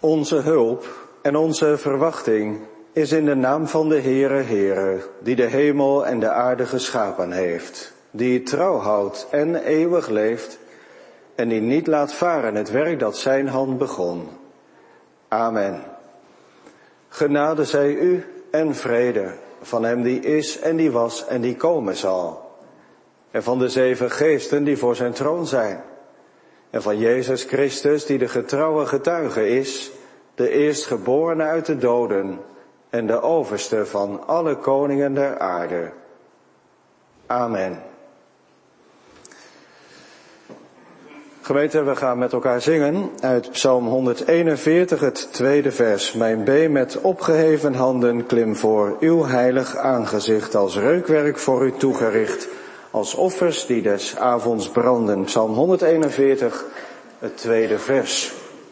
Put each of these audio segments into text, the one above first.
Onze hulp en onze verwachting is in de naam van de Heere, die de hemel en de aarde geschapen heeft, die trouw houdt en eeuwig leeft en die niet laat varen het werk dat zijn hand begon. Amen. Genade zij u en vrede van hem die is en die was en die komen zal. En van de 7 geesten die voor zijn troon zijn. En van Jezus Christus die de getrouwe getuige is, de eerstgeborene uit de doden en de overste van alle koningen der aarde. Amen. Gemeente, we gaan met elkaar zingen uit Psalm 141, het 2e vers. Mijn bee met opgeheven handen klim voor uw heilig aangezicht, als reukwerk voor u toegericht, als offers die des avonds branden. Psalm 141, het 2e vers.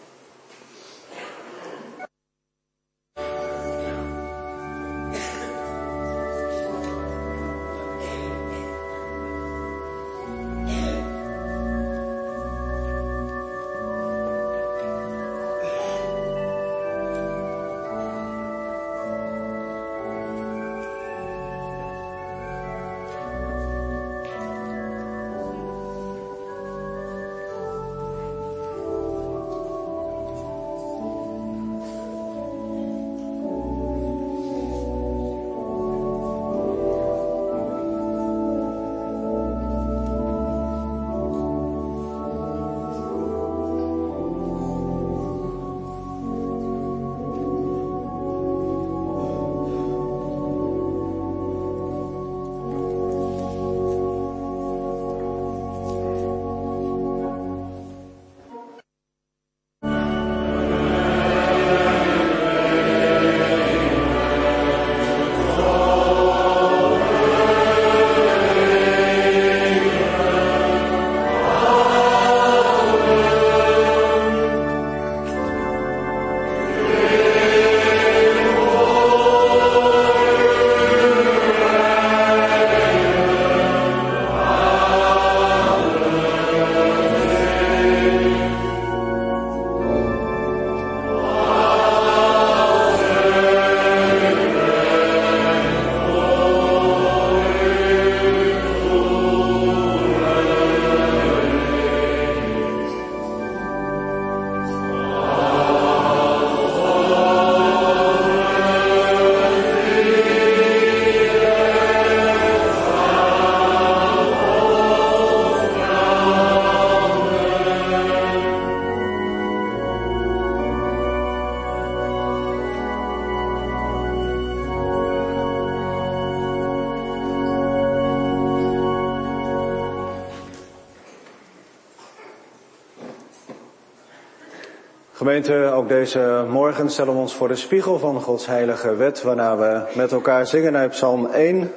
Gemeente, ook deze morgen stellen we ons voor de spiegel van Gods heilige wet, waarna we met elkaar zingen uit Psalm 1,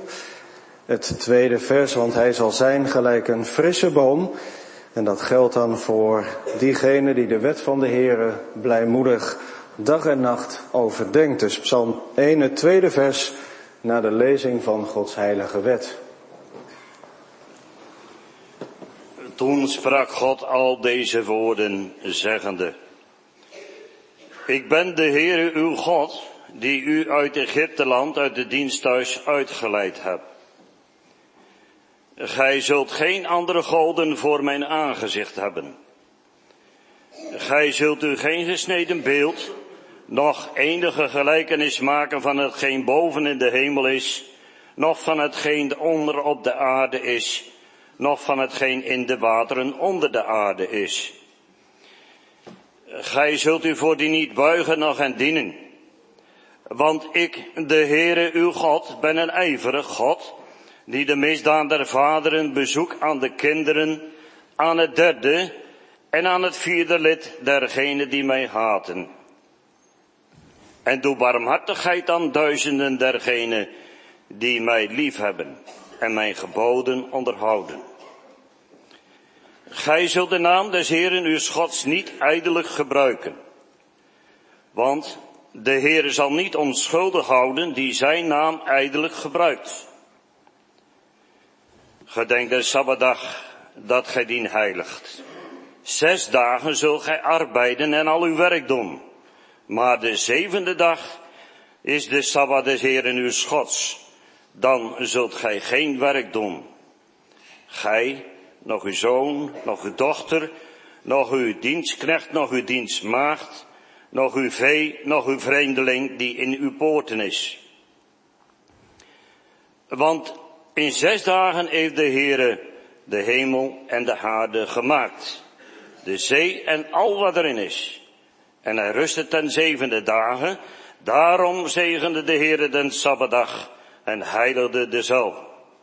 het 2e vers, want hij zal zijn gelijk een frisse boom. En dat geldt dan voor diegene die de wet van de Heere blijmoedig dag en nacht overdenkt. Dus Psalm 1, het 2e vers, na de lezing van Gods heilige wet. Toen sprak God al deze woorden, zeggende: Ik ben de Heere uw God, die u uit Egypteland, uit het diensthuis uitgeleid heb. Gij zult geen andere goden voor mijn aangezicht hebben. Gij zult u geen gesneden beeld, noch enige gelijkenis maken van hetgeen boven in de hemel is, noch van hetgeen onder op de aarde is, noch van hetgeen in de wateren onder de aarde is. Gij zult u voor die niet buigen, noch hen dienen. Want ik, de Heere uw God, ben een ijverig God, die de misdaad der vaderen bezoekt aan de kinderen, aan het 3e en aan het 4e lid dergenen die mij haten. En doe barmhartigheid aan duizenden dergenen die mij liefhebben en mijn geboden onderhouden. Gij zult de naam des Heeren uw Gods niet ijdelijk gebruiken. Want de Heere zal niet onschuldig houden die zijn naam ijdelijk gebruikt. Gedenk de Sabbatdag dat gij dien heiligt. 6 dagen zult gij arbeiden en al uw werk doen. Maar de zevende dag is de Sabbat des Heeren uws Gods. Dan zult gij geen werk doen. Gij, nog uw zoon, nog uw dochter, nog uw dienstknecht, nog uw dienstmaagd, nog uw vee, nog uw vreemdeling die in uw poorten is. Want in 6 dagen heeft de Heere de hemel en de aarde gemaakt, de zee en al wat erin is. En hij rustte ten 7e dagen, daarom zegende de Heere den Sabbatdag en heiligde dezelfde.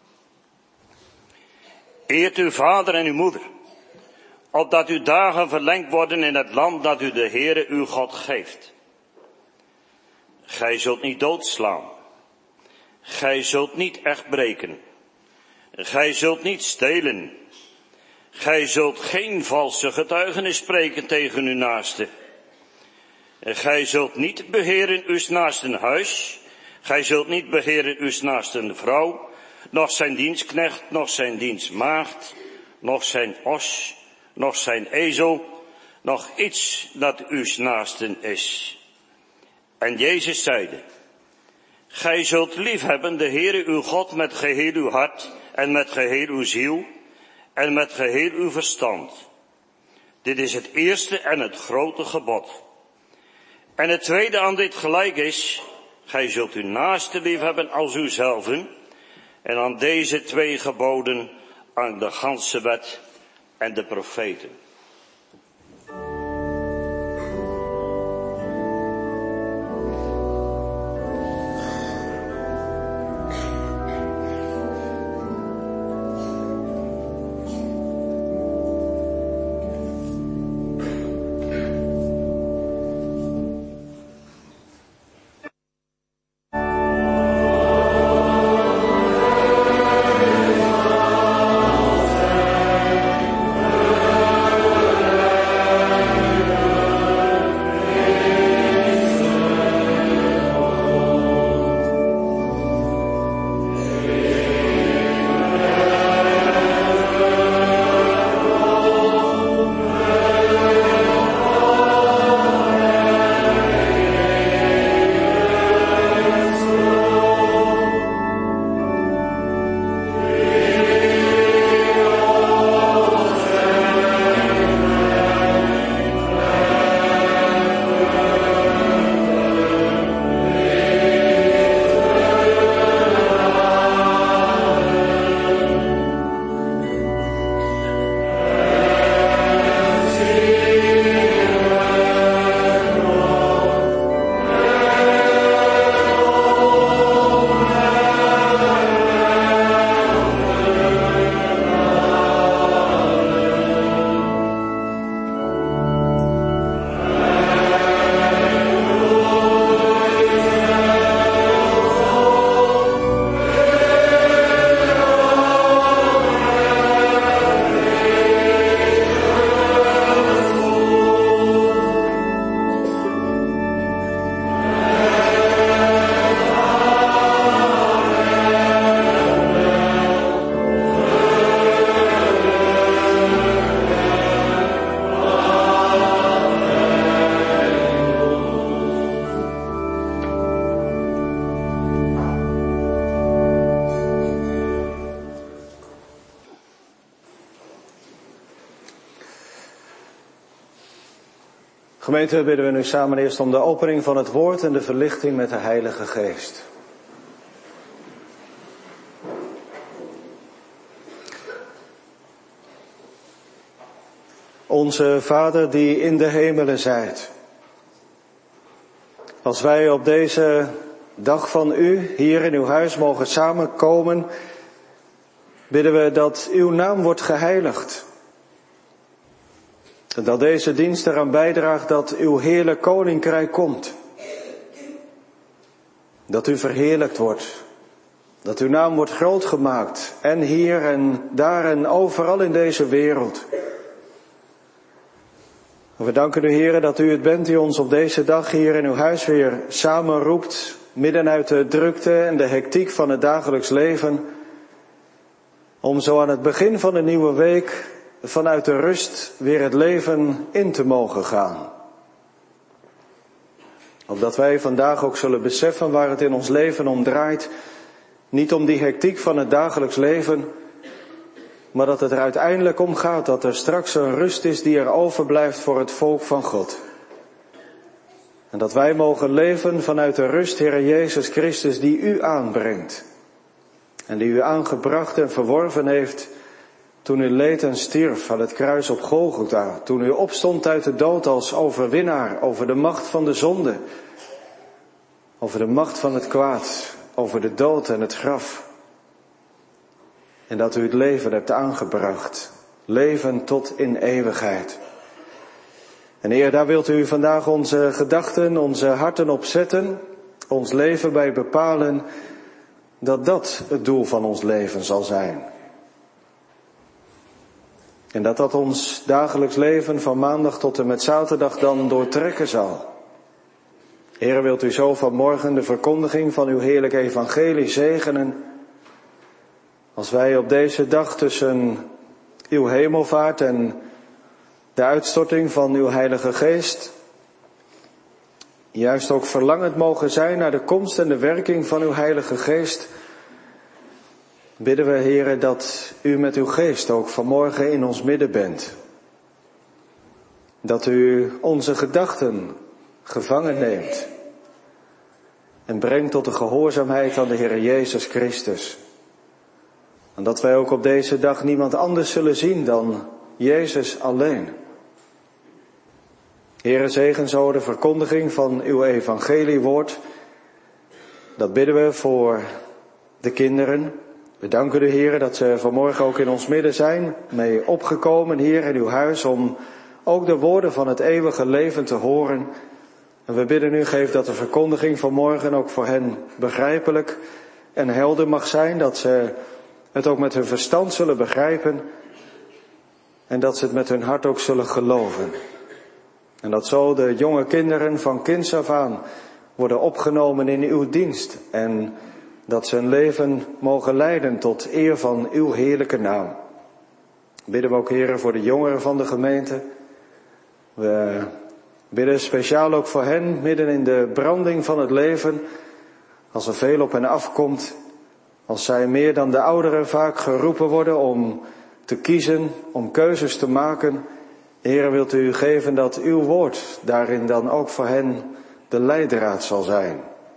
Eert uw vader en uw moeder, opdat uw dagen verlengd worden in het land dat u de Heere uw God geeft. Gij zult niet doodslaan. Gij zult niet echtbreken. Gij zult niet stelen. Gij zult geen valse getuigenis spreken tegen uw naaste. Gij zult niet beheren uws naasten huis. Gij zult niet beheren uws naasten vrouw, noch zijn dienstknecht, noch zijn dienstmaagd, noch zijn os, noch zijn ezel, noch iets dat uws naasten is. En Jezus zeide, gij zult liefhebben de Heere uw God met geheel uw hart en met geheel uw ziel en met geheel uw verstand. Dit is het eerste en het grote gebod. En het tweede aan dit gelijk is, gij zult uw naaste liefhebben als uzelven. En aan deze 2 geboden aan de ganse wet en de profeten. Gemeente, bidden we nu samen eerst om de opening van het woord en de verlichting met de Heilige Geest. Onze Vader die in de hemelen zijt. Als wij op deze dag van u hier in uw huis mogen samenkomen, bidden we dat uw naam wordt geheiligd. En dat deze dienst eraan bijdraagt dat uw heerlijk koninkrijk komt. Dat u verheerlijkt wordt. Dat uw naam wordt groot gemaakt. En hier en daar en overal in deze wereld. We danken u, Heere, dat u het bent die ons op deze dag hier in uw huis weer samenroept. Midden uit de drukte en de hectiek van het dagelijks leven. Om zo aan het begin van een nieuwe week vanuit de rust weer het leven in te mogen gaan. Opdat wij vandaag ook zullen beseffen waar het in ons leven om draait. Niet om die hectiek van het dagelijks leven, maar dat het er uiteindelijk om gaat dat er straks een rust is die er overblijft voor het volk van God. En dat wij mogen leven vanuit de rust, Heere Jezus Christus, die u aanbrengt. En die u aangebracht en verworven heeft toen u leed en stierf aan het kruis op Golgotha. Toen u opstond uit de dood als overwinnaar over de macht van de zonde. Over de macht van het kwaad. Over de dood en het graf. En dat u het leven hebt aangebracht. Leven tot in eeuwigheid. En Heer, daar wilt u vandaag onze gedachten, onze harten op zetten. Ons leven bij bepalen. Dat dat het doel van ons leven zal zijn. En dat dat ons dagelijks leven van maandag tot en met zaterdag dan doortrekken zal. Heere, wilt u zo vanmorgen de verkondiging van uw heerlijk evangelie zegenen. Als wij op deze dag tussen uw hemelvaart en de uitstorting van uw Heilige Geest juist ook verlangend mogen zijn naar de komst en de werking van uw Heilige Geest, bidden we, Heere, dat u met uw geest ook vanmorgen in ons midden bent. Dat u onze gedachten gevangen neemt en brengt tot de gehoorzaamheid aan de Heere Jezus Christus. En dat wij ook op deze dag niemand anders zullen zien dan Jezus alleen. Heere, zegen zo de verkondiging van uw evangeliewoord. Dat bidden we voor de kinderen. We danken u, Heer, dat ze vanmorgen ook in ons midden zijn, mee opgekomen hier in uw huis om ook de woorden van het eeuwige leven te horen. En we bidden u, geef dat de verkondiging vanmorgen ook voor hen begrijpelijk en helder mag zijn, dat ze het ook met hun verstand zullen begrijpen en dat ze het met hun hart ook zullen geloven. En dat zo de jonge kinderen van kinds af aan worden opgenomen in uw dienst en dat ze hun leven mogen leiden tot eer van uw heerlijke naam. Bidden we ook, Heere, voor de jongeren van de gemeente. We bidden speciaal ook voor hen, midden in de branding van het leven, als er veel op hen afkomt, als zij meer dan de ouderen vaak geroepen worden om te kiezen, om keuzes te maken. Heere, wilt u geven dat uw woord daarin dan ook voor hen de leidraad zal zijn.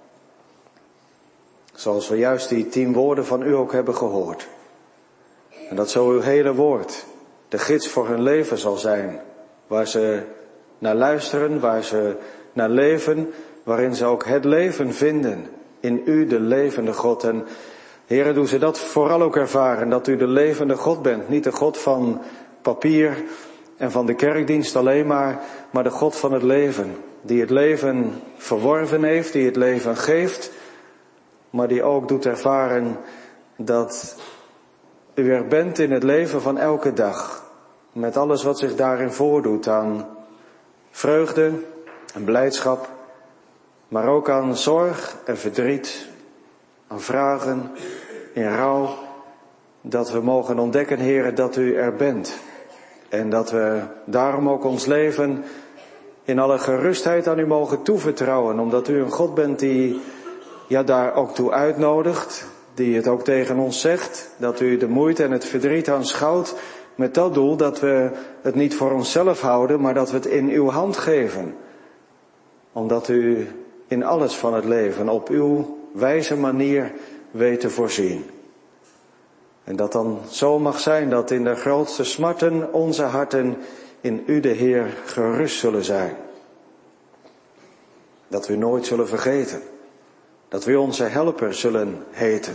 Zoals we juist die 10 woorden van u ook hebben gehoord. En dat zo uw hele woord de gids voor hun leven zal zijn. Waar ze naar luisteren, waar ze naar leven, waarin ze ook het leven vinden. In u, de levende God. En Heere, doe ze dat vooral ook ervaren, dat u de levende God bent. Niet de God van papier en van de kerkdienst alleen maar de God van het leven. Die het leven verworven heeft, die het leven geeft, maar die ook doet ervaren dat u er bent in het leven van elke dag. Met alles wat zich daarin voordoet aan vreugde en blijdschap, maar ook aan zorg en verdriet, aan vragen, in rouw. Dat we mogen ontdekken, Heere, dat u er bent. En dat we daarom ook ons leven in alle gerustheid aan u mogen toevertrouwen. Omdat u een God bent die daar ook toe uitnodigt. Die het ook tegen ons zegt. Dat u de moeite en het verdriet aanschouwt. Met dat doel dat we het niet voor onszelf houden, maar dat we het in uw hand geven. Omdat u in alles van het leven op uw wijze manier weet te voorzien. En dat dan zo mag zijn dat in de grootste smarten onze harten in u, de Heer, gerust zullen zijn. Dat we u nooit zullen vergeten. Dat we onze helper zullen heten.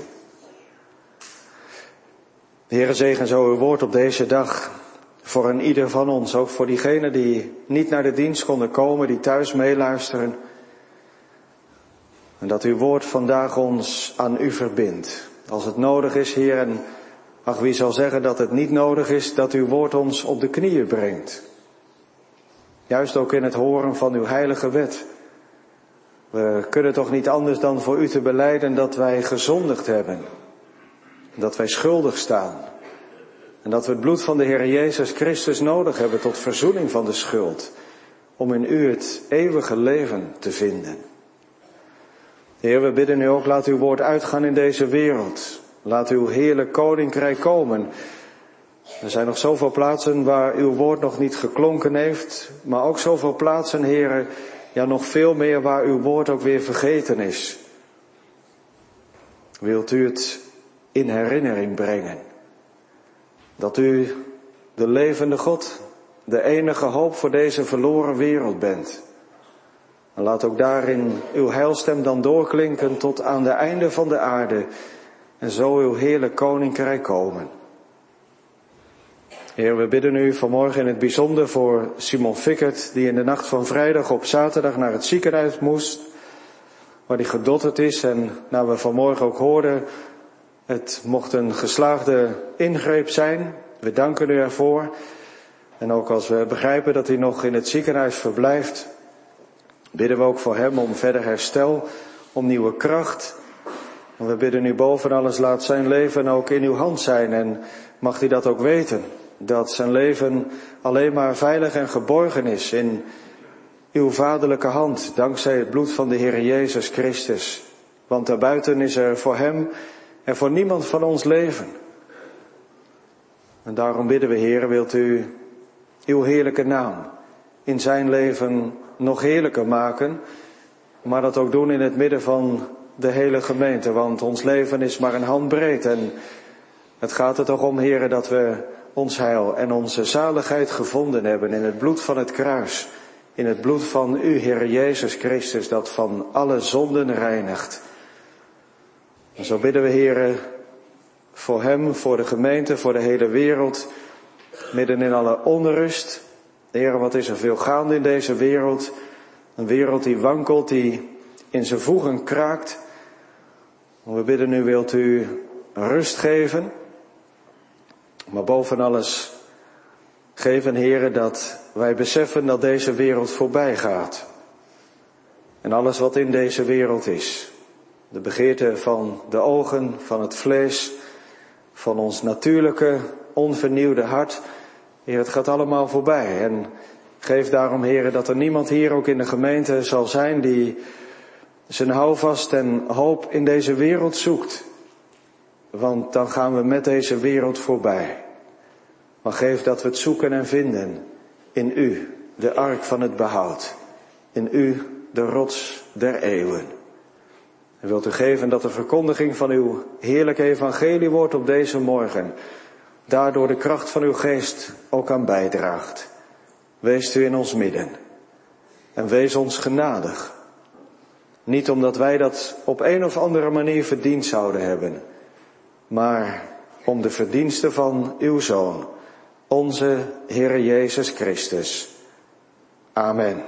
De Heere, zegen zo uw woord op deze dag. Voor een ieder van ons, ook voor diegenen die niet naar de dienst konden komen, die thuis meeluisteren. En dat uw woord vandaag ons aan u verbindt. Als het nodig is, Heer, en ach, wie zal zeggen dat het niet nodig is, dat uw woord ons op de knieën brengt. Juist ook in het horen van uw heilige wet. We kunnen toch niet anders dan voor u te belijden dat wij gezondigd hebben. Dat wij schuldig staan. En dat we het bloed van de Heer Jezus Christus nodig hebben tot verzoening van de schuld. om in u het eeuwige leven te vinden. Heer, we bidden u ook, laat uw woord uitgaan in deze wereld. Laat uw heerlijk koninkrijk komen. Er zijn nog zoveel plaatsen waar uw woord nog niet geklonken heeft, maar ook zoveel plaatsen, Heer, ja nog veel meer waar uw woord ook weer vergeten is. Wilt u het in herinnering brengen? Dat u de levende God, de enige hoop voor deze verloren wereld bent. En laat ook daarin uw heilstem dan doorklinken tot aan de einde van de aarde en zo uw heerlijk koninkrijk komen. Heer, we bidden u vanmorgen in het bijzonder voor Simon Fikkert, die in de nacht van vrijdag op zaterdag naar het ziekenhuis moest, waar hij gedotterd is. En nou we vanmorgen ook hoorden, het mocht een geslaagde ingreep zijn. We danken u ervoor. En ook als we begrijpen dat hij nog in het ziekenhuis verblijft, bidden we ook voor hem om verder herstel, om nieuwe kracht. En we bidden u boven alles, laat zijn leven ook in uw hand zijn. En mag hij dat ook weten, dat zijn leven alleen maar veilig en geborgen is in uw vaderlijke hand, dankzij het bloed van de Heer Jezus Christus. Want daarbuiten is er voor hem en voor niemand van ons leven. En daarom bidden we, Heer, wilt u uw heerlijke naam in zijn leven nog heerlijker maken, maar dat ook doen in het midden van de hele gemeente, want ons leven is maar een handbreed en het gaat er toch om, Heer, dat we ons heil en onze zaligheid gevonden hebben in het bloed van het kruis, in het bloed van u, Heer Jezus Christus, dat van alle zonden reinigt. En zo bidden we, Heer, voor hem, voor de gemeente, voor de hele wereld, midden in alle onrust. Heer, wat is er veel gaande in deze wereld? Een wereld die wankelt, die in zijn voegen kraakt. We bidden u, wilt u rust geven, maar boven alles geven, Heer, dat wij beseffen dat deze wereld voorbij gaat. En alles wat in deze wereld is, de begeerte van de ogen, van het vlees, van ons natuurlijke, onvernieuwde hart, Heer, het gaat allemaal voorbij. En geef daarom, Heer, dat er niemand hier ook in de gemeente zal zijn die zijn houvast en hoop in deze wereld zoekt. Want dan gaan we met deze wereld voorbij. Maar geef dat we het zoeken en vinden in u, de ark van het behoud. In u, de rots der eeuwen. En wilt u geven dat de verkondiging van uw heerlijke evangelie wordt op deze morgen, daardoor de kracht van uw geest ook aan bijdraagt. Wees u in ons midden. En wees ons genadig. Niet omdat wij dat op een of andere manier verdiend zouden hebben, maar om de verdiensten van uw Zoon, onze Heer Jezus Christus. Amen.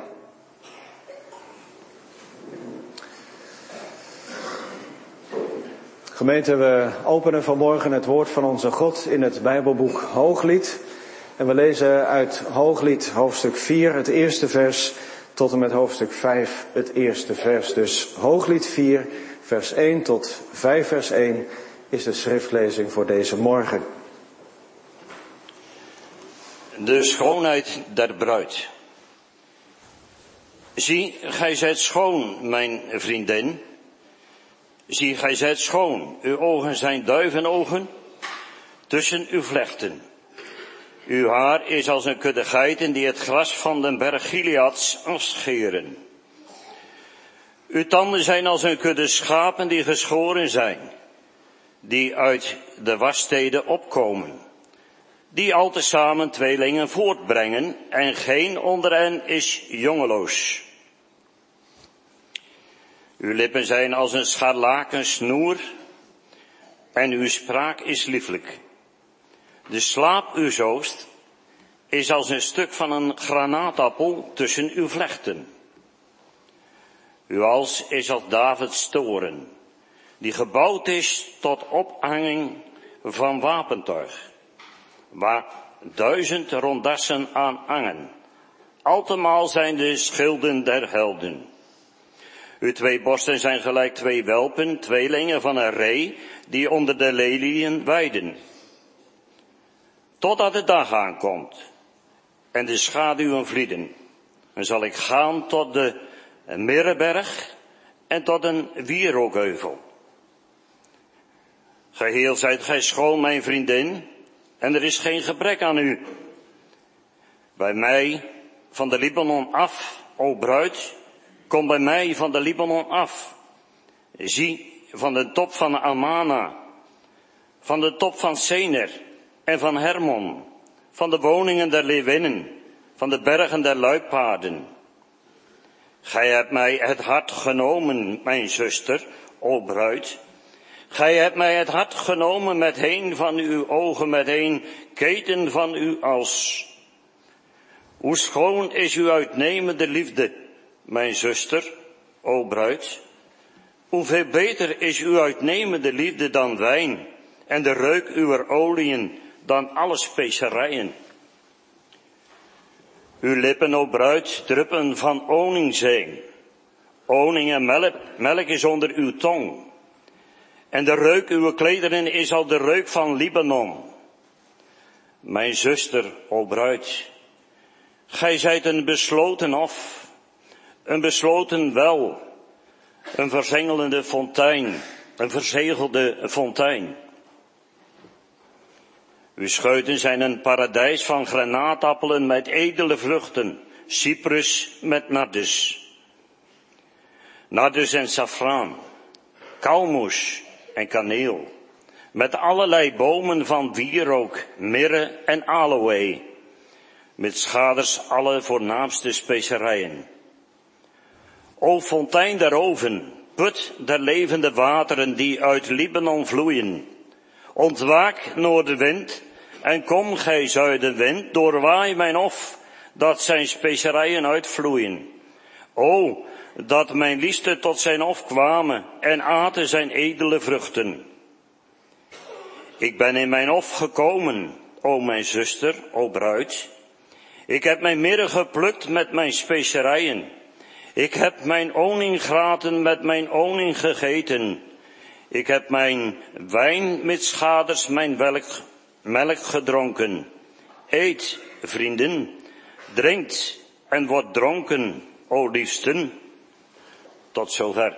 Gemeente, we openen vanmorgen het woord van onze God in het Bijbelboek Hooglied. En we lezen uit Hooglied hoofdstuk 4 het eerste vers tot en met hoofdstuk 5 het eerste vers. Dus Hooglied 4 vers 1 tot 5 vers 1 is de schriftlezing voor deze morgen. De schoonheid der bruid. Zie, gij zijt schoon, mijn vriendin. Zie, gij zijt schoon, uw ogen zijn duivenogen tussen uw vlechten. Uw haar is als een kudde geiten die het gras van den berg Gileads afscheren. Uw tanden zijn als een kudde schapen die geschoren zijn, die uit de wassteden opkomen, die al tezamen tweelingen voortbrengen en geen onder hen is jongeloos. Uw lippen zijn als een scharlakensnoer en uw spraak is lieflijk. De slaap uw zoost is als een stuk van een granaatappel tussen uw vlechten. Uw hals is als Davids toren, die gebouwd is tot ophanging van wapentuig, waar 1000 rondassen aan hangen. Altemaal zijn de schilden der helden. Uw 2 borsten zijn gelijk 2 welpen, tweelingen van een ree, die onder de leliën weiden. Totdat de dag aankomt en de schaduwen vlieden, Dan zal ik gaan tot de Mirreberg en tot een wierookheuvel. Geheel zijt gij schoon, mijn vriendin, en er is geen gebrek aan u. Bij mij van de Libanon af, o bruid, kom bij mij van de Libanon af. Zie, van de top van Amana, van de top van Sener en van Hermon, van de woningen der leeuwinnen, van de bergen der luipaarden. Gij hebt mij het hart genomen, mijn zuster, o bruid. Gij hebt mij het hart genomen met een van uw ogen, met een keten van uw als. Hoe schoon is uw uitnemende liefde, mijn zuster, o bruid. Hoeveel beter is uw uitnemende liefde dan wijn en de reuk uwer oliën dan alle specerijen. Uw lippen, o bruid, druppen van oningszee. Oning en melk is onder uw tong. En de reuk uw klederen is al de reuk van Libanon. Mijn zuster, o bruid, gij zijt een besloten hof, een besloten wel, een verzengelende fontein, een verzegelde fontein. Uw scheuten zijn een paradijs van granaatappelen met edele vruchten, cyprus met nardus. Nardus en safraan, kalmoes en kaneel, met allerlei bomen van wierook, mirre en aloë, met schaders alle voornaamste specerijen. O fontein der oven, put der levende wateren die uit Libanon vloeien. Ontwaak noordenwind en kom gij zuidenwind, doorwaai mijn hof, dat zijn specerijen uitvloeien. O, dat mijn liefste tot zijn hof kwamen en aten zijn edele vruchten. Ik ben in mijn hof gekomen, o mijn zuster, o bruid. Ik heb mijn mirre geplukt met mijn specerijen. Ik heb mijn oningraten met mijn oning gegeten. Ik heb mijn wijn met schaders, mijn melk gedronken. Eet, vrienden, drinkt en wordt dronken, o liefsten. Tot zover.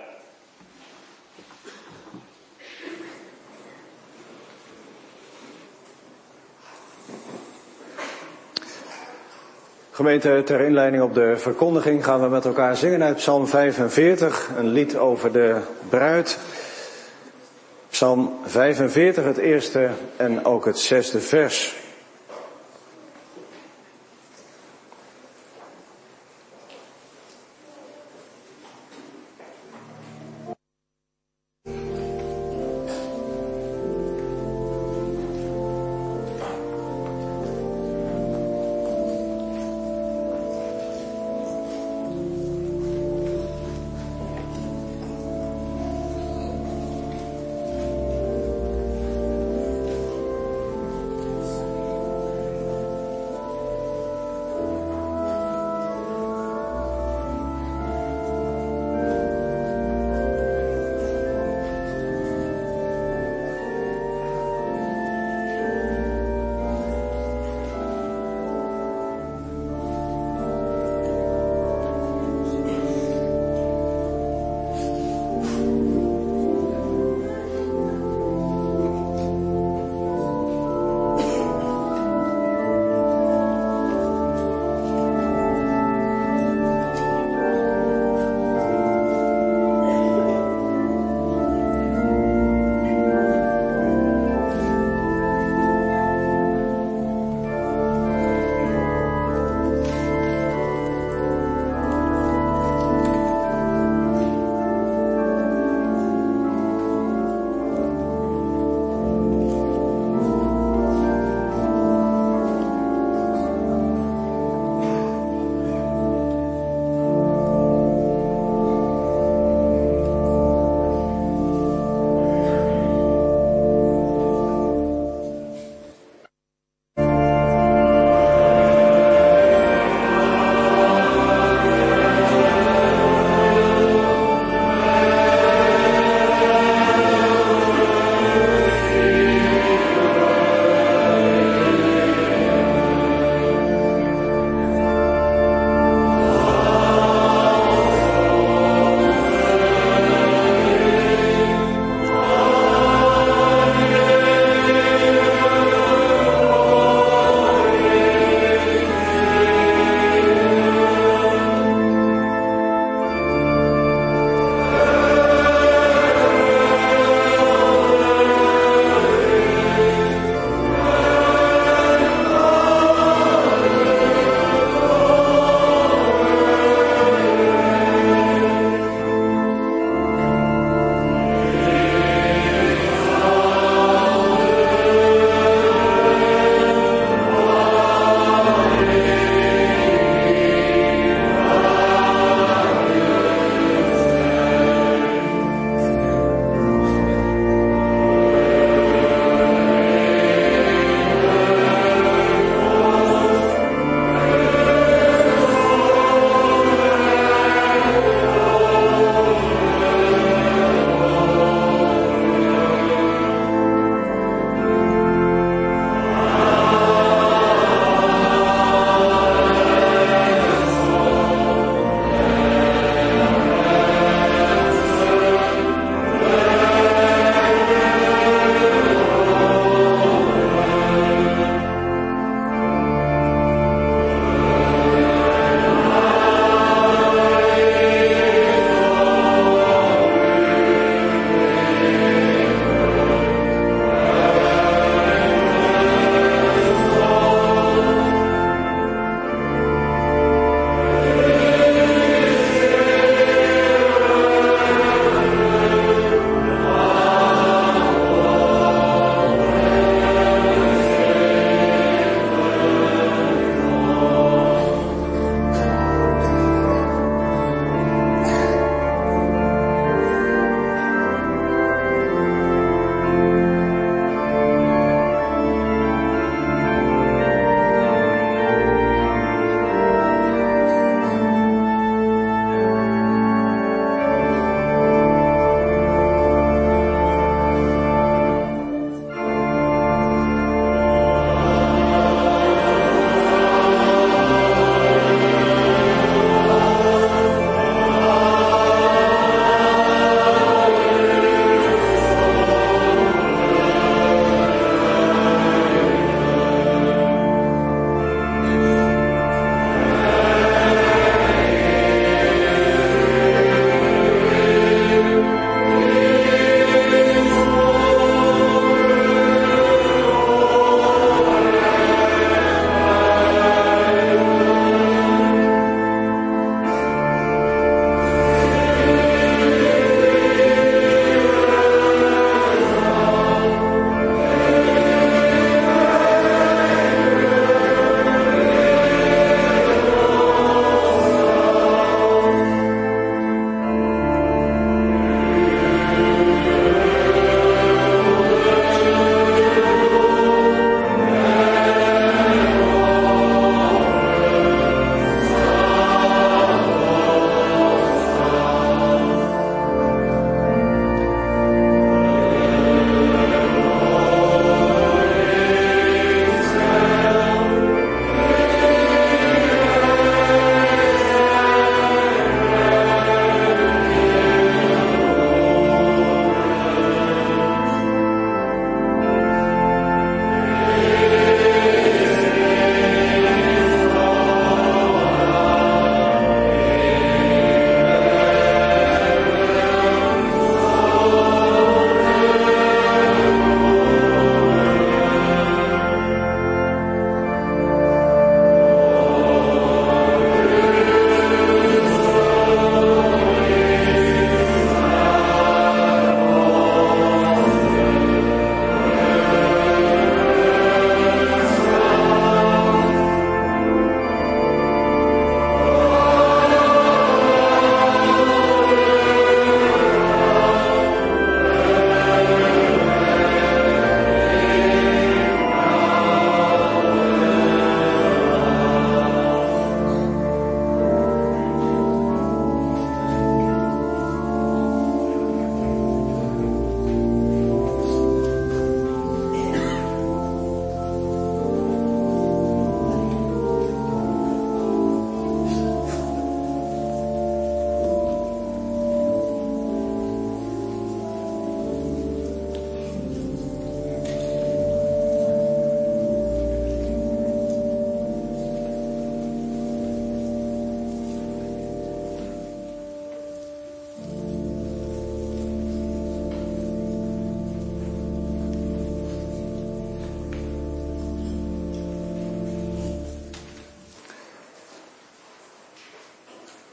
Gemeente, ter inleiding op de verkondiging gaan we met elkaar zingen uit Psalm 45, een lied over de bruid. Psalm 45, het eerste en ook het zesde vers.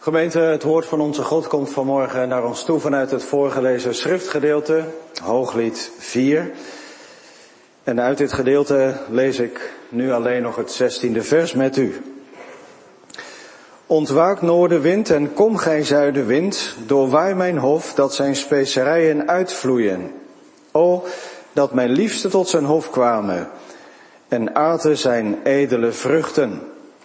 Gemeente, het woord van onze God komt vanmorgen naar ons toe vanuit het voorgelezen schriftgedeelte, Hooglied 4. En uit dit gedeelte lees ik nu alleen nog het 16e vers met u. Ontwaak noordenwind en kom gij zuidenwind, doorwaai mijn hof, dat zijn specerijen uitvloeien. O, dat mijn liefste tot zijn hof kwamen en aten zijn edele vruchten.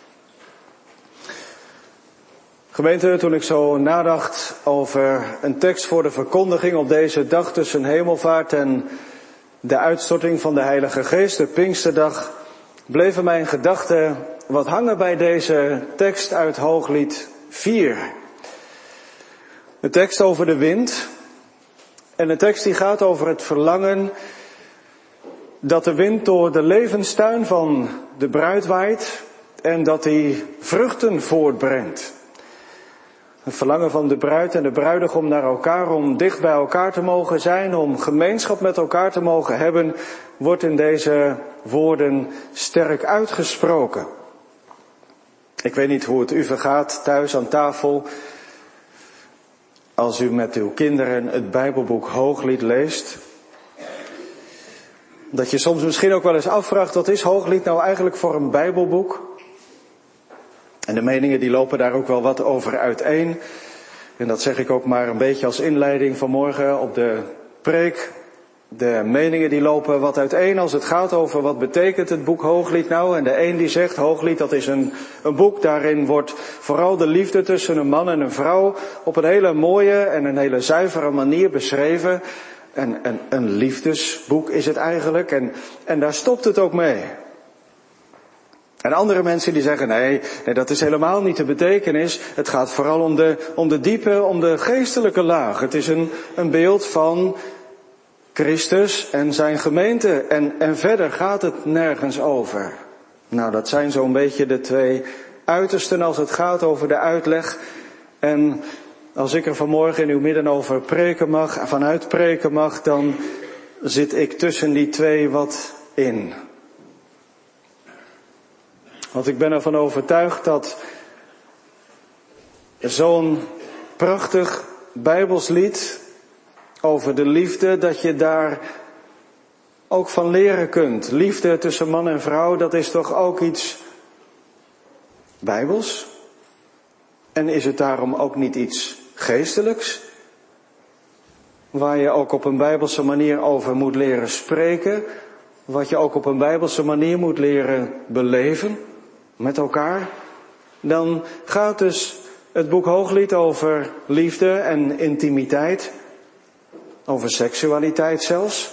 Gemeente, toen ik zo nadacht over een tekst voor de verkondiging op deze dag tussen hemelvaart en de uitstorting van de Heilige Geest, de Pinksterdag, bleven mijn gedachten wat hangen bij deze tekst uit Hooglied 4. De tekst over de wind. En de tekst die gaat over het verlangen dat de wind door de levenstuin van de bruid waait en dat die vruchten voortbrengt. Het verlangen van de bruid en de bruidegom naar elkaar, om dicht bij elkaar te mogen zijn, om gemeenschap met elkaar te mogen hebben, wordt in deze woorden sterk uitgesproken. Ik weet niet hoe het u vergaat thuis aan tafel, als u met uw kinderen het Bijbelboek Hooglied leest, dat je soms misschien ook wel eens afvraagt, wat is Hooglied nou eigenlijk voor een Bijbelboek? En de meningen die lopen daar ook wel wat over uiteen. En dat zeg ik ook maar een beetje als inleiding vanmorgen op de preek. De meningen die lopen wat uiteen als het gaat over wat betekent het boek Hooglied nou. En de een die zegt Hooglied dat is een boek, daarin wordt vooral de liefde tussen een man en een vrouw op een hele mooie en een hele zuivere manier beschreven. En een liefdesboek is het eigenlijk en daar stopt het ook mee. En andere mensen die zeggen, nee, dat is helemaal niet de betekenis. Het gaat vooral om de diepe, om de geestelijke laag. Het is een beeld van Christus en zijn gemeente. En verder gaat het nergens over. Nou, dat zijn zo'n beetje de twee uitersten als het gaat over de uitleg. En als ik er vanmorgen in uw midden over vanuit preken mag, dan zit ik tussen die twee wat in. Want ik ben ervan overtuigd dat zo'n prachtig Bijbelslied over de liefde, dat je daar ook van leren kunt. Liefde tussen man en vrouw, dat is toch ook iets Bijbels? En is het daarom ook niet iets geestelijks? Waar je ook op een Bijbelse manier over moet leren spreken. Wat je ook op een Bijbelse manier moet leren beleven met elkaar. Dan gaat dus het boek Hooglied over liefde en intimiteit. Over seksualiteit zelfs.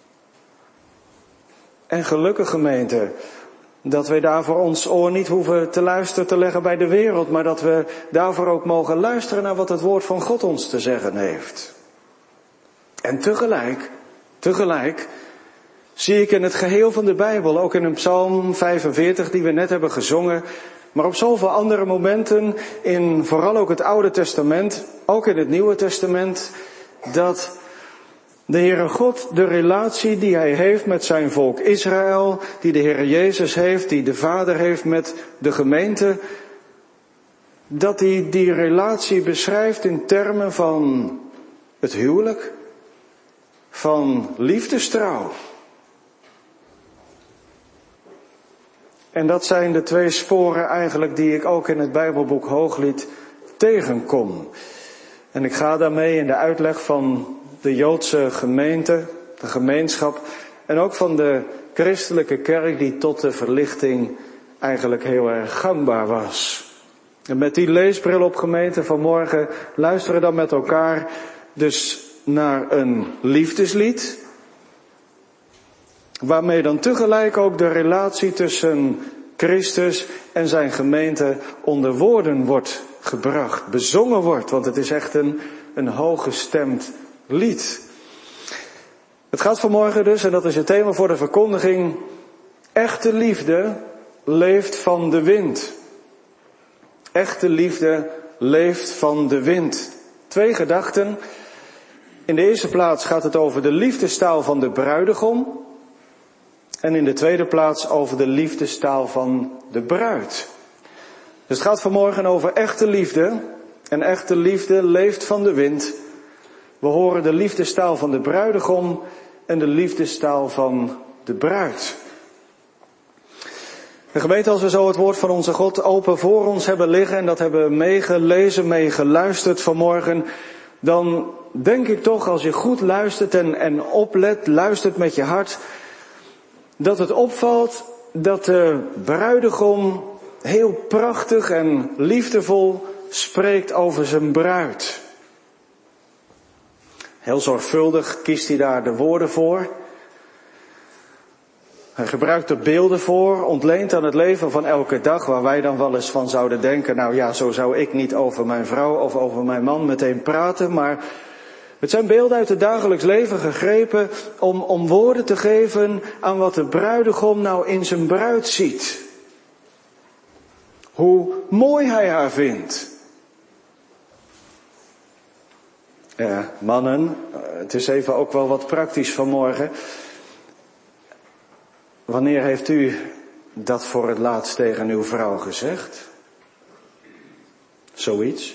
En gelukkig gemeente, dat wij daarvoor ons oor niet hoeven te luisteren te leggen bij de wereld, maar dat we daarvoor ook mogen luisteren naar wat het woord van God ons te zeggen heeft. En tegelijk zie ik in het geheel van de Bijbel, ook in een Psalm 45 die we net hebben gezongen, maar op zoveel andere momenten in vooral ook het Oude Testament, ook in het Nieuwe Testament, dat de Heere God de relatie die Hij heeft met zijn volk Israël, die de Heere Jezus heeft, die de Vader heeft met de gemeente, dat Hij die relatie beschrijft in termen van het huwelijk, van liefdestrouw. En dat zijn de twee sporen eigenlijk die ik ook in het Bijbelboek Hooglied tegenkom. En ik ga daarmee in de uitleg van de Joodse gemeente, de gemeenschap en ook van de christelijke kerk die tot de verlichting eigenlijk heel erg gangbaar was. En met die leesbril op gemeente vanmorgen luisteren we dan met elkaar dus naar een liefdeslied, waarmee dan tegelijk ook de relatie tussen Christus en zijn gemeente onder woorden wordt gebracht, bezongen wordt, want het is echt een hooggestemd lied. Het gaat vanmorgen dus, en dat is het thema voor de verkondiging, echte liefde leeft van de wind. Echte liefde leeft van de wind. Twee gedachten. In de eerste plaats gaat het over de liefdestaal van de bruidegom. En in de tweede plaats over de liefdestaal van de bruid. Dus het gaat vanmorgen over echte liefde. En echte liefde leeft van de wind. We horen de liefdestaal van de bruidegom en de liefdestaal van de bruid. En gemeente, als we zo het woord van onze God open voor ons hebben liggen en dat hebben meegelezen, meegeluisterd vanmorgen, dan denk ik toch, als je goed luistert en oplet, luistert met je hart, dat het opvalt dat de bruidegom heel prachtig en liefdevol spreekt over zijn bruid. Heel zorgvuldig kiest hij daar de woorden voor. Hij gebruikt er beelden voor, ontleend aan het leven van elke dag, waar wij dan wel eens van zouden denken, nou ja, zo zou ik niet over mijn vrouw of over mijn man meteen praten, maar het zijn beelden uit het dagelijks leven gegrepen om woorden te geven aan wat de bruidegom nou in zijn bruid ziet. Hoe mooi hij haar vindt. Ja, mannen, het is even ook wel wat praktisch vanmorgen. Wanneer heeft u dat voor het laatst tegen uw vrouw gezegd? Zoiets?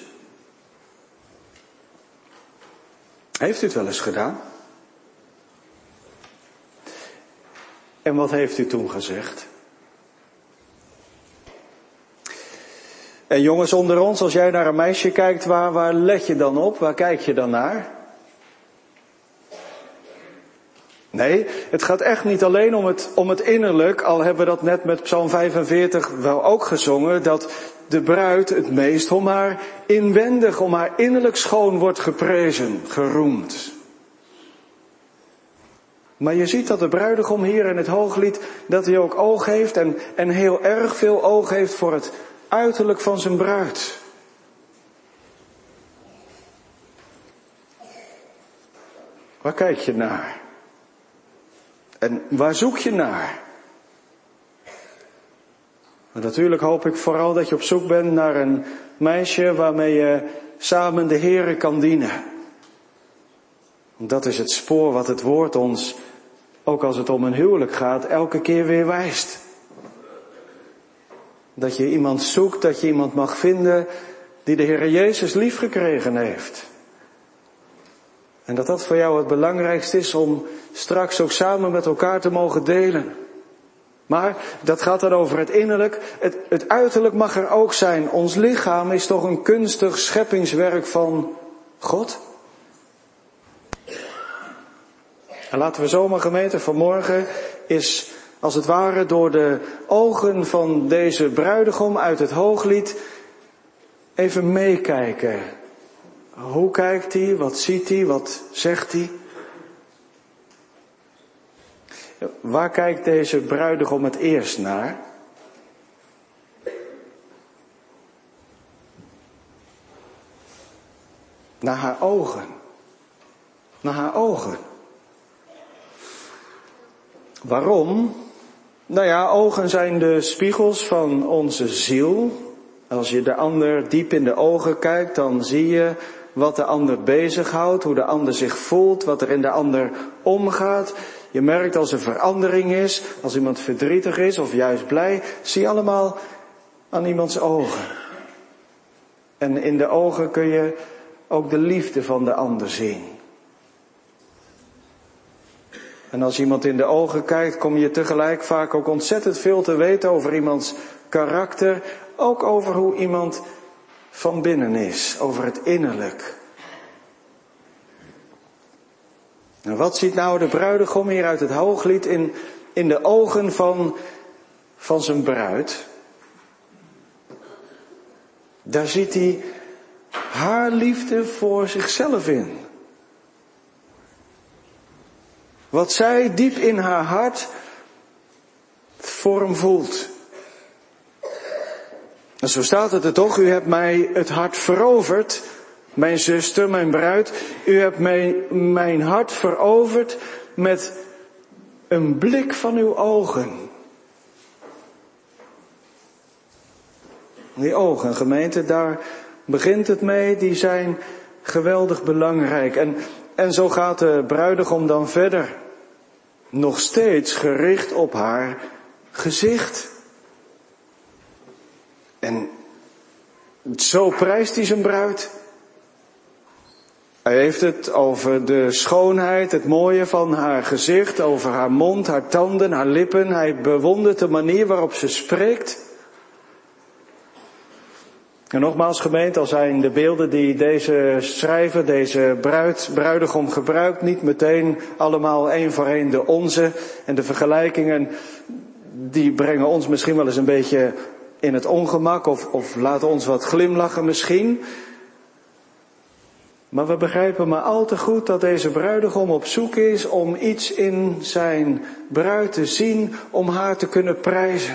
Heeft u het wel eens gedaan? En wat heeft u toen gezegd? En jongens onder ons, als jij naar een meisje kijkt, waar let je dan op? Waar kijk je dan naar? Nee, het gaat echt niet alleen om het innerlijk, al hebben we dat net met Psalm 45 wel ook gezongen, dat de bruid het meest om haar inwendig, om haar innerlijk schoon wordt geprezen, geroemd. Maar je ziet dat de bruidegom hier in het Hooglied, dat hij ook oog heeft en heel erg veel oog heeft voor het uiterlijk van zijn bruid. Waar kijk je naar? En waar zoek je naar? Maar natuurlijk hoop ik vooral dat je op zoek bent naar een meisje waarmee je samen de Heere kan dienen. Want dat is het spoor wat het woord ons, ook als het om een huwelijk gaat, elke keer weer wijst. Dat je iemand zoekt, dat je iemand mag vinden die de Heere Jezus liefgekregen heeft. En dat dat voor jou het belangrijkste is om straks ook samen met elkaar te mogen delen. Maar dat gaat dan over het innerlijk. Het uiterlijk mag er ook zijn. Ons lichaam is toch een kunstig scheppingswerk van God. En laten we zomaar, gemeente, vanmorgen is als het ware door de ogen van deze bruidegom uit het Hooglied even meekijken. Hoe kijkt hij? Wat ziet hij? Wat zegt hij? Waar kijkt deze bruidegom het eerst naar? Naar haar ogen. Naar haar ogen. Waarom? Nou ja, ogen zijn de spiegels van onze ziel. Als je de ander diep in de ogen kijkt, dan zie je wat de ander bezighoudt, hoe de ander zich voelt, wat er in de ander omgaat. Je merkt als er verandering is, als iemand verdrietig is of juist blij, zie je allemaal aan iemands ogen. En in de ogen kun je ook de liefde van de ander zien. En als iemand in de ogen kijkt, kom je tegelijk vaak ook ontzettend veel te weten over iemands karakter, ook over hoe iemand van binnen is, over het innerlijk. En wat ziet nou de bruidegom hier uit het Hooglied in de ogen van zijn bruid? Daar ziet hij haar liefde voor zichzelf in. Wat zij diep in haar hart voor hem voelt. En zo staat het er toch, u hebt mij het hart veroverd, mijn zuster, mijn bruid. U hebt mijn hart veroverd met een blik van uw ogen. Die ogen, gemeente, daar begint het mee, die zijn geweldig belangrijk. En zo gaat de bruidegom dan verder. Nog steeds gericht op haar gezicht. En Zo prijst hij zijn bruid. Hij heeft het over de schoonheid, het mooie van haar gezicht, over haar mond, haar tanden, haar lippen. Hij bewondert de manier waarop ze spreekt. En nogmaals, gemeente, al zijn de beelden die deze schrijver, deze bruidegom gebruikt, niet meteen allemaal één voor één de onze. En de vergelijkingen, die brengen ons misschien wel eens een beetje in het ongemak of laten ons wat glimlachen misschien. Maar we begrijpen maar al te goed dat deze bruidegom op zoek is om iets in zijn bruid te zien, om haar te kunnen prijzen.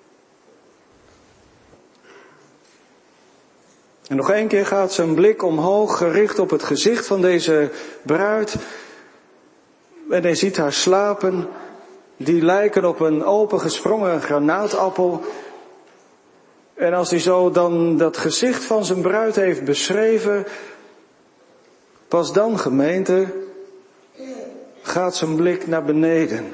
En nog één keer gaat zijn blik omhoog, gericht op het gezicht van deze bruid. En hij ziet haar slapen, die lijken op een opengesprongen granaatappel. En als hij zo dan dat gezicht van zijn bruid heeft beschreven, pas dan, gemeente, gaat zijn blik naar beneden.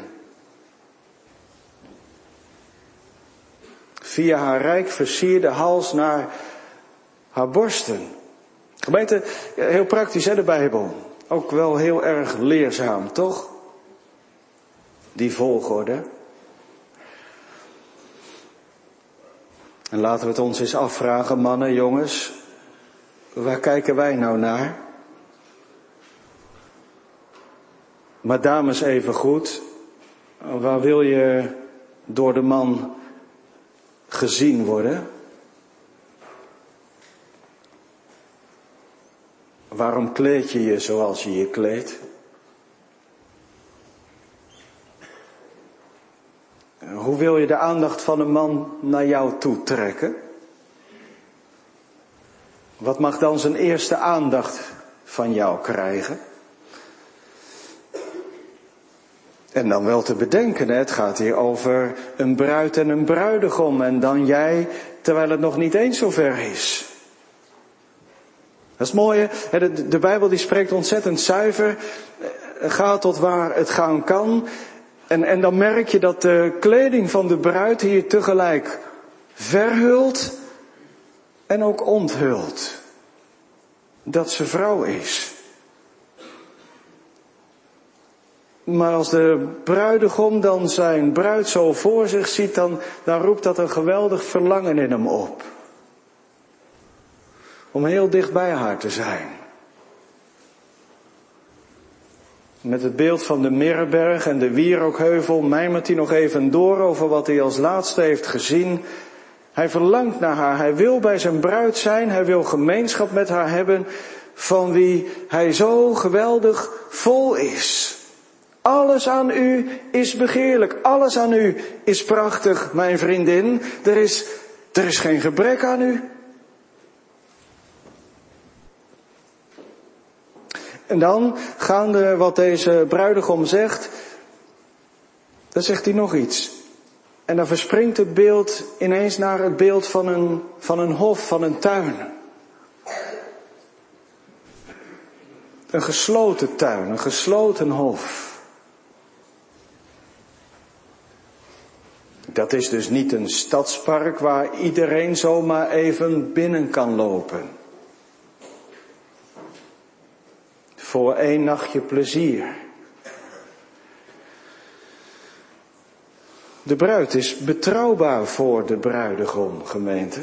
Via haar rijk versierde hals naar haar borsten. Gemeente, heel praktisch hè, de Bijbel. Ook wel heel erg leerzaam, toch? Die volgorde. En laten we het ons eens afvragen, mannen, jongens. Waar kijken wij nou naar? Maar dames even goed. Waar wil je door de man gezien worden? Waarom kleed je je zoals je je kleedt? Hoe wil je de aandacht van een man naar jou toe trekken? Wat mag dan zijn eerste aandacht van jou krijgen? En dan wel te bedenken, het gaat hier over een bruid en een bruidegom en dan jij, terwijl het nog niet eens zover is. Dat is mooi, hè? De Bijbel die spreekt ontzettend zuiver. Ga tot waar het gaan kan. En dan merk je dat de kleding van de bruid hier tegelijk verhult en ook onthult. Dat ze vrouw is. Maar als de bruidegom dan zijn bruid zo voor zich ziet, dan roept dat een geweldig verlangen in hem op. Om heel dicht bij haar te zijn. Met het beeld van de Mirreberg en de Wierookheuvel mijmert hij nog even door over wat hij als laatste heeft gezien. Hij verlangt naar haar, hij wil bij zijn bruid zijn, hij wil gemeenschap met haar hebben, van wie hij zo geweldig vol is. Alles aan u is begeerlijk, alles aan u is prachtig, mijn vriendin. Er is geen gebrek aan u. En dan, gaande wat deze bruidegom zegt, dan zegt hij nog iets. En dan verspringt het beeld ineens naar het beeld van een hof, van een tuin. Een gesloten tuin, een gesloten hof. Dat is dus niet een stadspark waar iedereen zomaar even binnen kan lopen. Voor 1 nachtje plezier. De bruid is betrouwbaar voor de bruidegom, gemeente.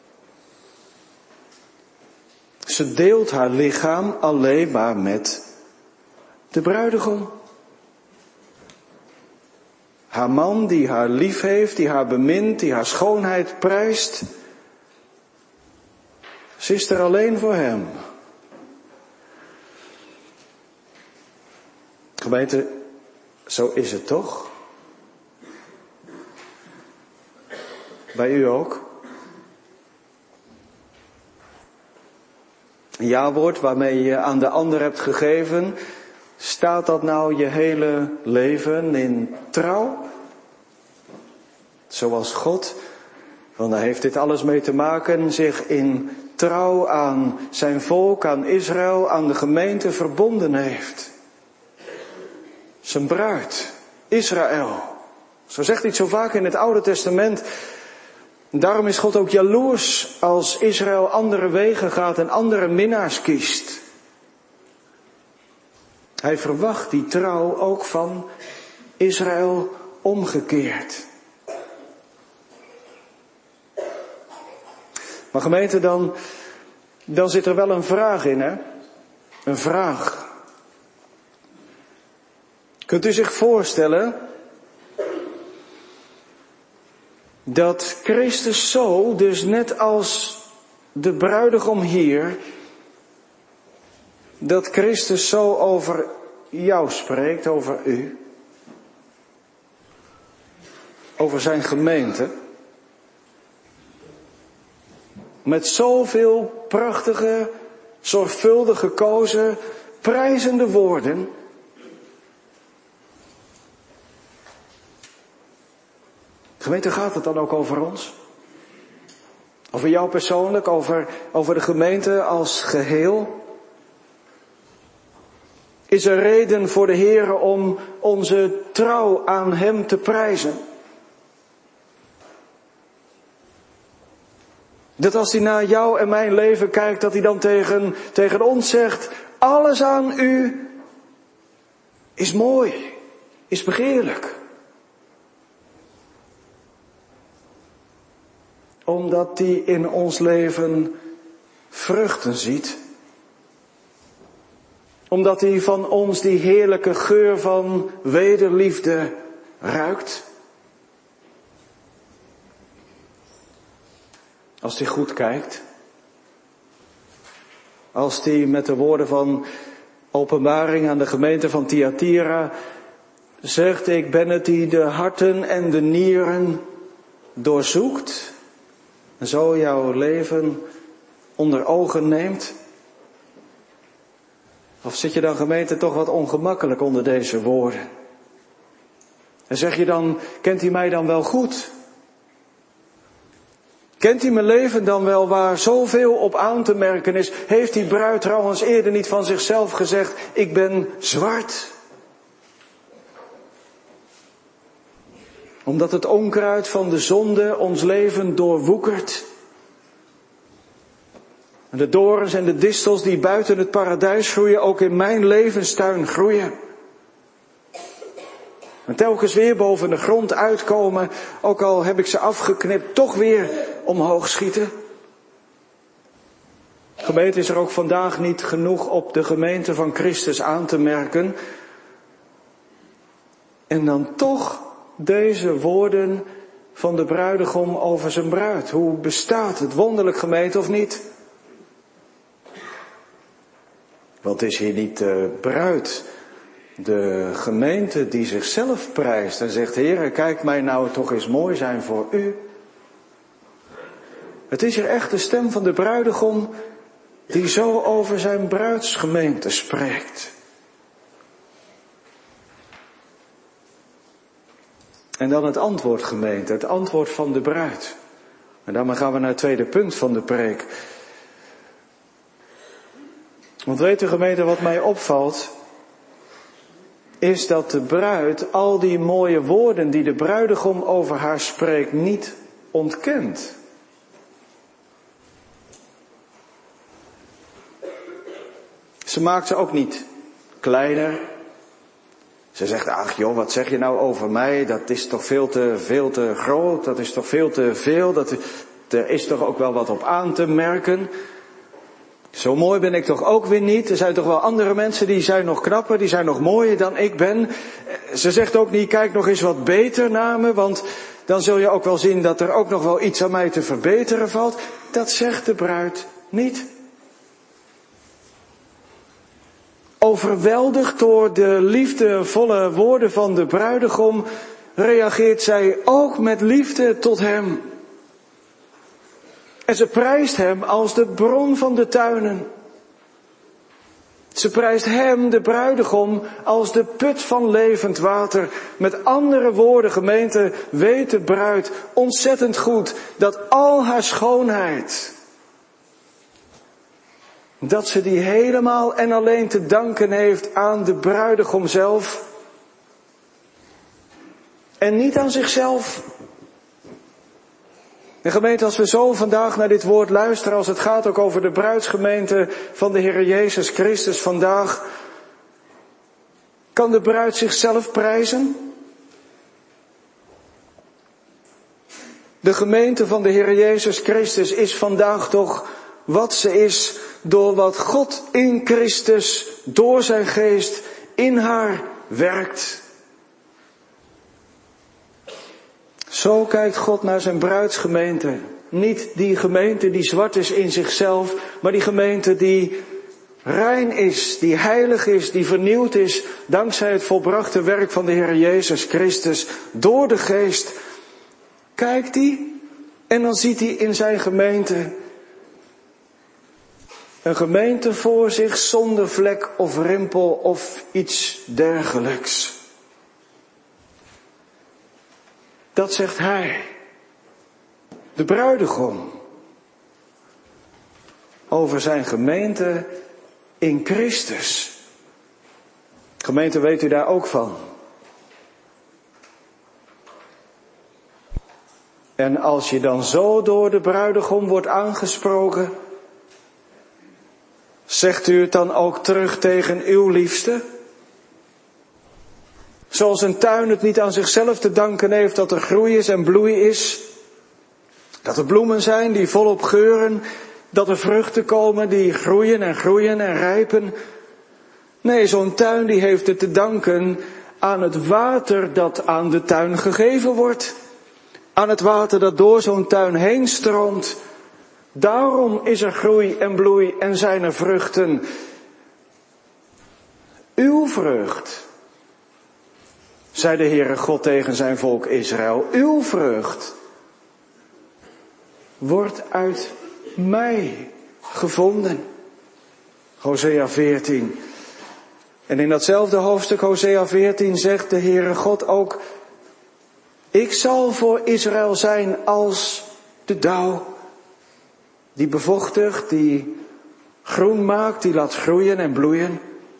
Ze deelt haar lichaam alleen maar met de bruidegom. Haar man die haar lief heeft, die haar bemint, die haar schoonheid prijst. Ze is er alleen voor hem. Gemeente, zo is het toch? Bij u ook? Een ja-woord waarmee je aan de ander hebt gegeven, staat dat nou je hele leven in trouw? Zoals God, want daar heeft dit alles mee te maken, zich in trouw aan zijn volk, aan Israël, aan de gemeente verbonden heeft. Zijn bruid, Israël. Zo zegt hij het zo vaak in het Oude Testament. Daarom is God ook jaloers als Israël andere wegen gaat en andere minnaars kiest. Hij verwacht die trouw ook van Israël omgekeerd. Maar gemeente, dan zit er wel een vraag in, hè? Een vraag. Kunt u zich voorstellen dat Christus zo, dus net als de bruidegom hier, dat Christus zo over jou spreekt, over u, over zijn gemeente, met zoveel prachtige, zorgvuldig gekozen, prijzende woorden. Gemeente, gaat het dan ook over ons? Over jou persoonlijk, over de gemeente als geheel? Is er reden voor de Heere om onze trouw aan Hem te prijzen? Dat als hij naar jou en mijn leven kijkt, dat hij dan tegen ons zegt, alles aan u is mooi, is begeerlijk. Omdat hij in ons leven vruchten ziet. Omdat hij van ons die heerlijke geur van wederliefde ruikt. Als hij goed kijkt. Als hij met de woorden van openbaring aan de gemeente van Thyatira zegt, ik ben het die de harten en de nieren doorzoekt. En zo jouw leven onder ogen neemt. Of zit je dan, gemeente, toch wat ongemakkelijk onder deze woorden? En zeg je dan, kent hij mij dan wel goed? Kent hij mijn leven dan wel waar zoveel op aan te merken is? Heeft die bruid trouwens eerder niet van zichzelf gezegd, ik ben zwart? Omdat het onkruid van de zonde ons leven doorwoekert. En de dorens en de distels die buiten het paradijs groeien, ook in mijn levenstuin groeien. En telkens weer boven de grond uitkomen, ook al heb ik ze afgeknipt, toch weer omhoog schieten. Gemeente, is er ook vandaag niet genoeg op de gemeente van Christus aan te merken. En dan toch deze woorden van de bruidegom over zijn bruid. Hoe bestaat het? Wonderlijk, gemeente, of niet? Want het is hier niet de bruid, de gemeente die zichzelf prijst en zegt, Heere, kijk mij nou toch eens mooi zijn voor u. Het is hier echt de stem van de bruidegom die zo over zijn bruidsgemeente spreekt. En dan het antwoord, gemeente, het antwoord van de bruid. En daarmee gaan we naar het tweede punt van de preek. Want weet u, gemeente, wat mij opvalt, is dat de bruid al die mooie woorden die de bruidegom over haar spreekt niet ontkent. Ze maakt ze ook niet kleiner. Ze zegt, ach joh, wat zeg je nou over mij? Dat is toch veel te groot, dat is toch veel te veel, er is toch ook wel wat op aan te merken. Zo mooi ben ik toch ook weer niet. Er zijn toch wel andere mensen die zijn nog knapper, die zijn nog mooier dan ik ben. Ze zegt ook niet, kijk nog eens wat beter naar me, want dan zul je ook wel zien dat er ook nog wel iets aan mij te verbeteren valt. Dat zegt de bruid niet. Overweldigd door de liefdevolle woorden van de bruidegom, reageert zij ook met liefde tot hem. En ze prijst hem als de bron van de tuinen. Ze prijst hem, de bruidegom, als de put van levend water. Met andere woorden, gemeente, weet de bruid ontzettend goed dat al haar schoonheid, dat ze die helemaal en alleen te danken heeft aan de bruidegom zelf. En niet aan zichzelf. En gemeente, als we zo vandaag naar dit woord luisteren, als het gaat ook over de bruidsgemeente van de Heer Jezus Christus vandaag, kan de bruid zichzelf prijzen? De gemeente van de Heer Jezus Christus is vandaag toch wat ze is door wat God in Christus, door zijn geest, in haar werkt. Zo kijkt God naar zijn bruidsgemeente. Niet die gemeente die zwart is in zichzelf, maar die gemeente die rein is, die heilig is, die vernieuwd is, dankzij het volbrachte werk van de Heer Jezus Christus, door de geest. Kijkt hij en dan ziet hij in zijn gemeente een gemeente voor zich zonder vlek of rimpel of iets dergelijks. Dat zegt hij, de bruidegom, over zijn gemeente in Christus. Gemeente, weet u daar ook van? En als je dan zo door de bruidegom wordt aangesproken, zegt u het dan ook terug tegen uw liefste? Zoals een tuin het niet aan zichzelf te danken heeft dat er groei is en bloei is. Dat er bloemen zijn die volop geuren. Dat er vruchten komen die groeien en rijpen. Nee, zo'n tuin die heeft het te danken aan het water dat aan de tuin gegeven wordt. Aan het water dat door zo'n tuin heen stroomt. Daarom is er groei en bloei en zijn er vruchten. Uw vrucht, zei de Heere God tegen zijn volk Israël, uw vrucht wordt uit mij gevonden. Hosea 14. En in datzelfde hoofdstuk Hosea 14 zegt de Heere God ook, ik zal voor Israël zijn als de dauw, die bevochtigt, die groen maakt, die laat groeien en bloeien.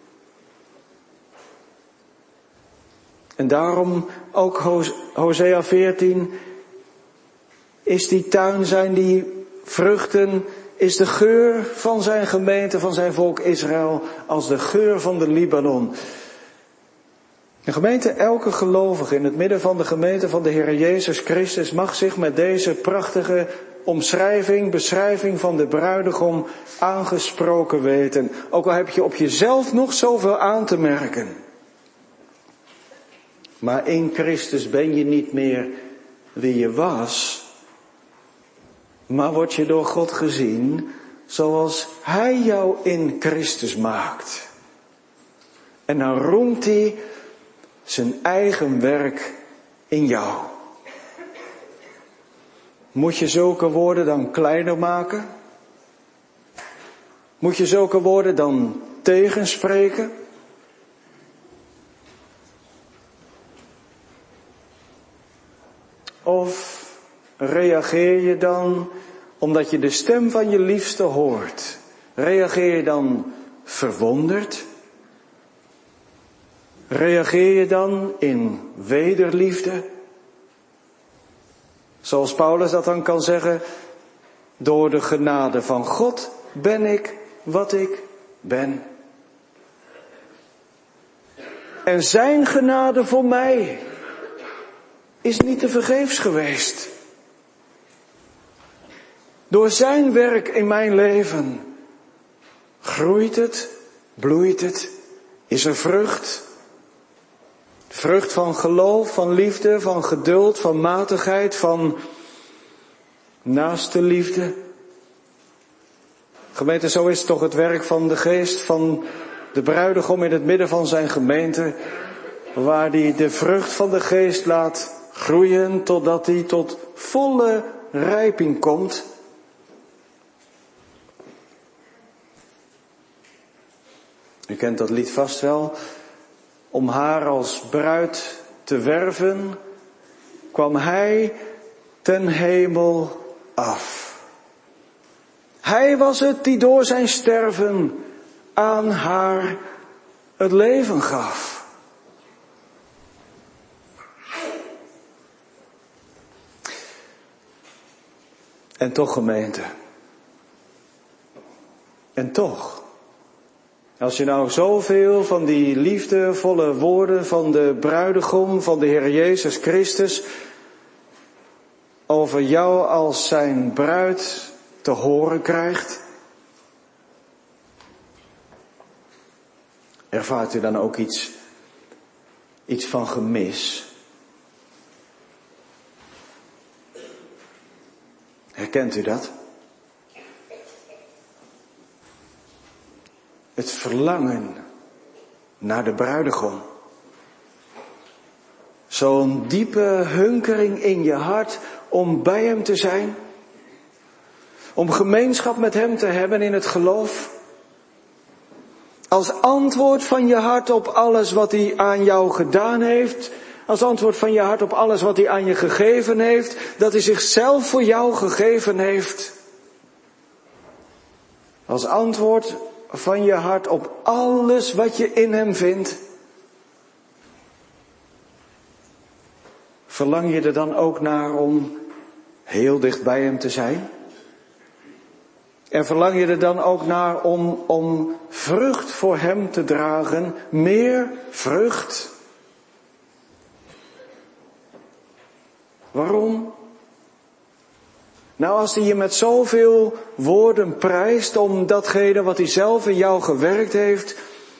En daarom ook Hosea 14 is die tuin, zijn die vruchten, is de geur van zijn gemeente, van zijn volk Israël, als de geur van de Libanon. De gemeente, elke gelovige in het midden van de gemeente van de Heer Jezus Christus mag zich met deze prachtige beschrijving van de bruidegom aangesproken weten. Ook al heb je op jezelf nog zoveel aan te merken. Maar in Christus ben je niet meer wie je was, maar word je door God gezien zoals Hij jou in Christus maakt. En dan roemt Hij zijn eigen werk in jou. Moet je zulke woorden dan kleiner maken? Moet je zulke woorden dan tegenspreken? Of reageer je dan, omdat je de stem van je liefste hoort, reageer je dan verwonderd? Reageer je dan in wederliefde? Zoals Paulus dat dan kan zeggen, door de genade van God ben ik wat ik ben. En zijn genade voor mij is niet te vergeefs geweest. Door zijn werk in mijn leven groeit het, bloeit het, is er vrucht. Vrucht van geloof, van liefde, van geduld, van matigheid, van naaste liefde. Gemeente, zo is toch het werk van de geest, van de bruidegom in het midden van zijn gemeente, waar hij de vrucht van de geest laat groeien totdat hij tot volle rijping komt. U kent dat lied vast wel. Om haar als bruid te werven, kwam hij ten hemel af. Hij was het die door zijn sterven aan haar het leven gaf. En toch, gemeente. En toch. Als je nou zoveel van die liefdevolle woorden van de bruidegom, van de Heer Jezus Christus, over jou als zijn bruid te horen krijgt, ervaart u dan ook iets van gemis? Herkent u dat? Het verlangen naar de bruidegom. Zo'n diepe hunkering in je hart om bij hem te zijn. Om gemeenschap met hem te hebben in het geloof. Als antwoord van je hart op alles wat hij aan jou gedaan heeft. Als antwoord van je hart op alles wat hij aan je gegeven heeft. Dat hij zichzelf voor jou gegeven heeft. Als antwoord van je hart op alles wat je in hem vindt. Verlang je er dan ook naar om heel dicht bij hem te zijn? En verlang je er dan ook naar om vrucht voor hem te dragen? Meer vrucht? Waarom? Nou, als hij je met zoveel woorden prijst om datgene wat hij zelf in jou gewerkt heeft,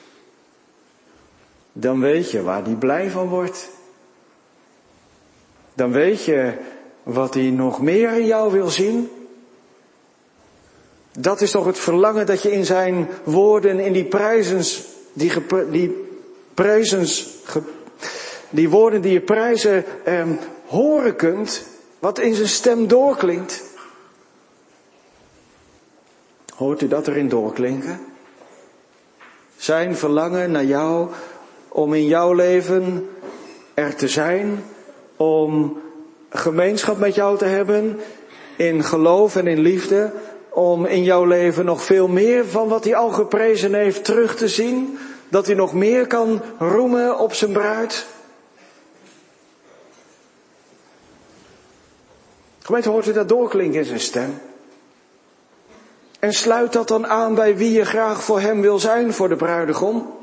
dan weet je waar hij blij van wordt. Dan weet je wat hij nog meer in jou wil zien. Dat is toch het verlangen dat je in zijn woorden, in die woorden die je prijzen horen kunt, wat in zijn stem doorklinkt. Hoort u dat erin doorklinken? Zijn verlangen naar jou, om in jouw leven er te zijn, om gemeenschap met jou te hebben, in geloof en in liefde, om in jouw leven nog veel meer van wat hij al geprezen heeft terug te zien, dat hij nog meer kan roemen op zijn bruid. Gemeente, hoort u dat doorklinken in zijn stem? En sluit dat dan aan bij wie je graag voor hem wil zijn, voor de bruidegom?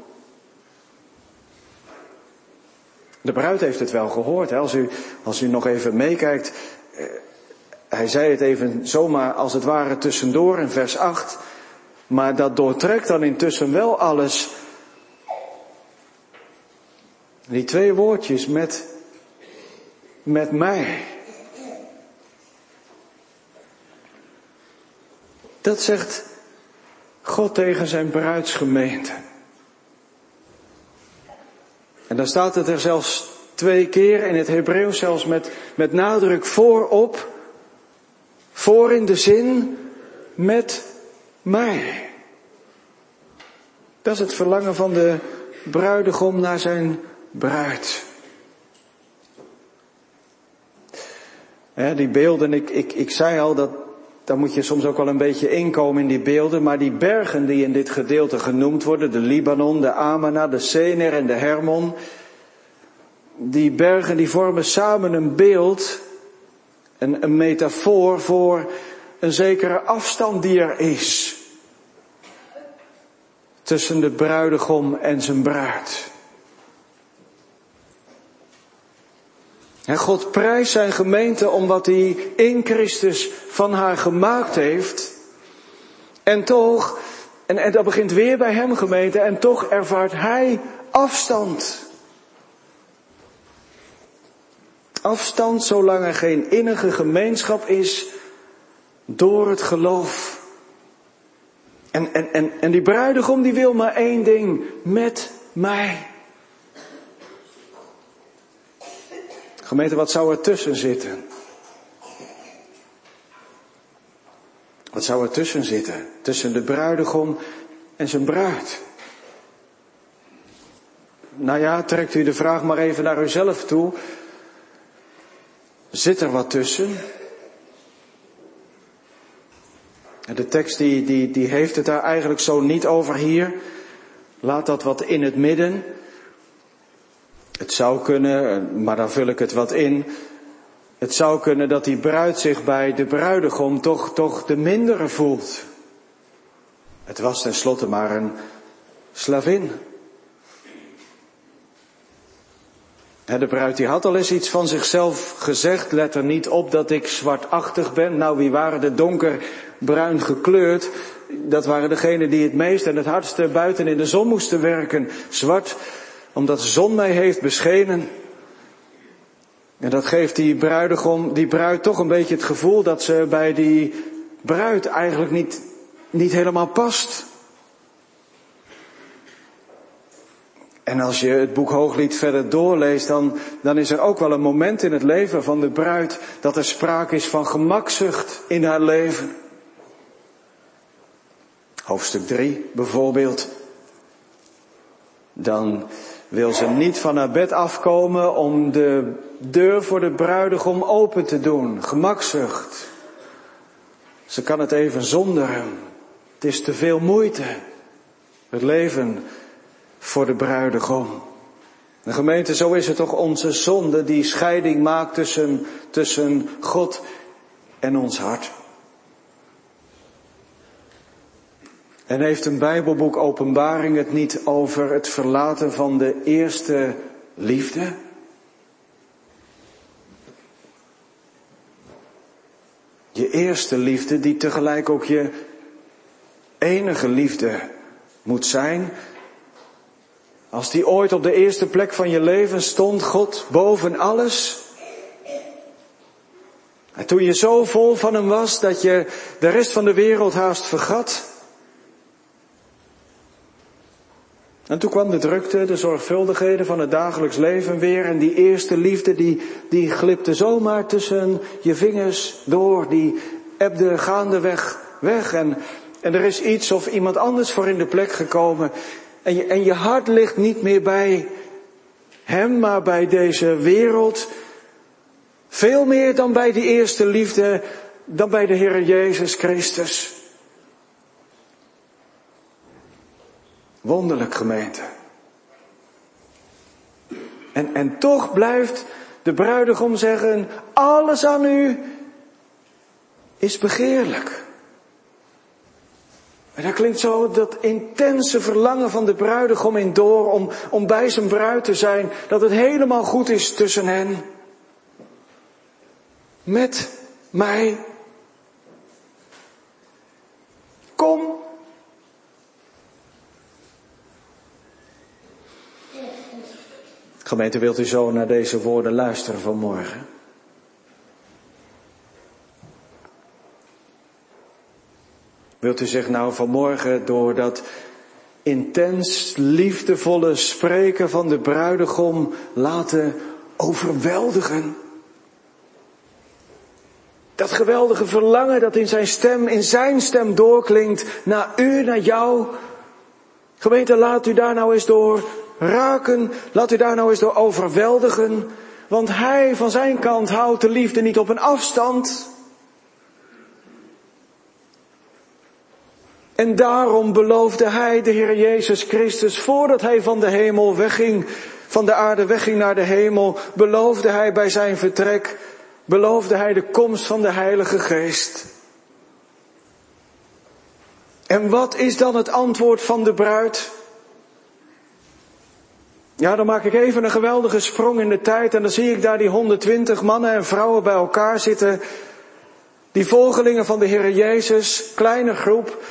De bruid heeft het wel gehoord, hè? Als u nog even meekijkt. Hij zei het even zomaar als het ware tussendoor in vers 8. Maar dat doortrekt dan intussen wel alles. Die twee woordjes met mij. Dat zegt God tegen zijn bruidsgemeente. En dan staat het er zelfs 2 keer, in het Hebreeuws zelfs met nadruk voorop. Voor in de zin met mij. Dat is het verlangen van de bruidegom naar zijn bruid. Die beelden, ik zei al, daar moet je soms ook wel een beetje inkomen in die beelden. Maar die bergen die in dit gedeelte genoemd worden, de Libanon, de Amana, de Sener en de Hermon. Die bergen die vormen samen een beeld, een metafoor voor een zekere afstand die er is. Tussen de bruidegom en zijn bruid. En God prijst zijn gemeente om wat hij in Christus van haar gemaakt heeft. En toch, en dat begint weer bij hem, gemeente, en toch ervaart hij afstand. Afstand zolang er geen innige gemeenschap is door het geloof. En die bruidegom die wil maar één ding, met mij. Gemeente, wat zou er tussen zitten? Wat zou er tussen zitten? Tussen de bruidegom en zijn bruid. Nou ja, trekt u de vraag maar even naar uzelf toe. Zit er wat tussen? De tekst die heeft het daar eigenlijk zo niet over hier. Laat dat wat in het midden. Het zou kunnen, maar dan vul ik het wat in. Het zou kunnen dat die bruid zich bij de bruidegom toch de mindere voelt. Het was tenslotte maar een slavin. De bruid die had al eens iets van zichzelf gezegd. Let er niet op dat ik zwartachtig ben. Nou, wie waren de donkerbruin gekleurd? Dat waren degenen die het meest en het hardste buiten in de zon moesten werken. Zwart, omdat de zon mij heeft beschenen. En dat geeft die bruid toch een beetje het gevoel dat ze bij die bruid eigenlijk niet helemaal past. En als je het boek Hooglied verder doorleest, dan is er ook wel een moment in het leven van de bruid dat er sprake is van gemakzucht in haar leven. Hoofdstuk 3 bijvoorbeeld. Dan wil ze niet van haar bed afkomen om de deur voor de bruidegom open te doen. Gemakzucht. Ze kan het even zonder hem. Het is te veel moeite. Het leven voor de bruidegom. De gemeente, zo is het toch onze zonde die scheiding maakt tussen God en ons hart. En heeft een Bijbelboek Openbaring het niet over het verlaten van de eerste liefde? Je eerste liefde die tegelijk ook je enige liefde moet zijn. Als die ooit op de eerste plek van je leven stond, God boven alles. En toen je zo vol van hem was dat je de rest van de wereld haast vergat. En toen kwam de drukte, de zorgvuldigheden van het dagelijks leven weer. En die eerste liefde die glipte zomaar tussen je vingers door. Die ebde gaandeweg weg. En er is iets of iemand anders voor in de plek gekomen. En je hart ligt niet meer bij hem, maar bij deze wereld. Veel meer dan bij die eerste liefde, dan bij de Heer Jezus Christus. Wonderlijk, gemeente. En toch blijft de bruidegom zeggen, alles aan u is begeerlijk. En daar klinkt zo dat intense verlangen van de bruidegom in door om bij zijn bruid te zijn. Dat het helemaal goed is tussen hen. Met mij. Kom. Gemeente, wilt u zo naar deze woorden luisteren vanmorgen? Wilt u zich nou vanmorgen door dat intens liefdevolle spreken van de bruidegom laten overweldigen? Dat geweldige verlangen dat in zijn stem doorklinkt naar u, naar jou. Gemeente, laat u daar nou eens door raken, laat u daar nou eens door overweldigen. Want hij van zijn kant houdt de liefde niet op een afstand. En daarom beloofde hij, de Heer Jezus Christus, voordat hij van de hemel wegging, van de aarde wegging naar de hemel, beloofde hij bij zijn vertrek, beloofde hij de komst van de Heilige Geest. En wat is dan het antwoord van de bruid? Ja, dan maak ik even een geweldige sprong in de tijd en dan zie ik daar die 120 mannen en vrouwen bij elkaar zitten. Die volgelingen van de Heer Jezus, kleine groep.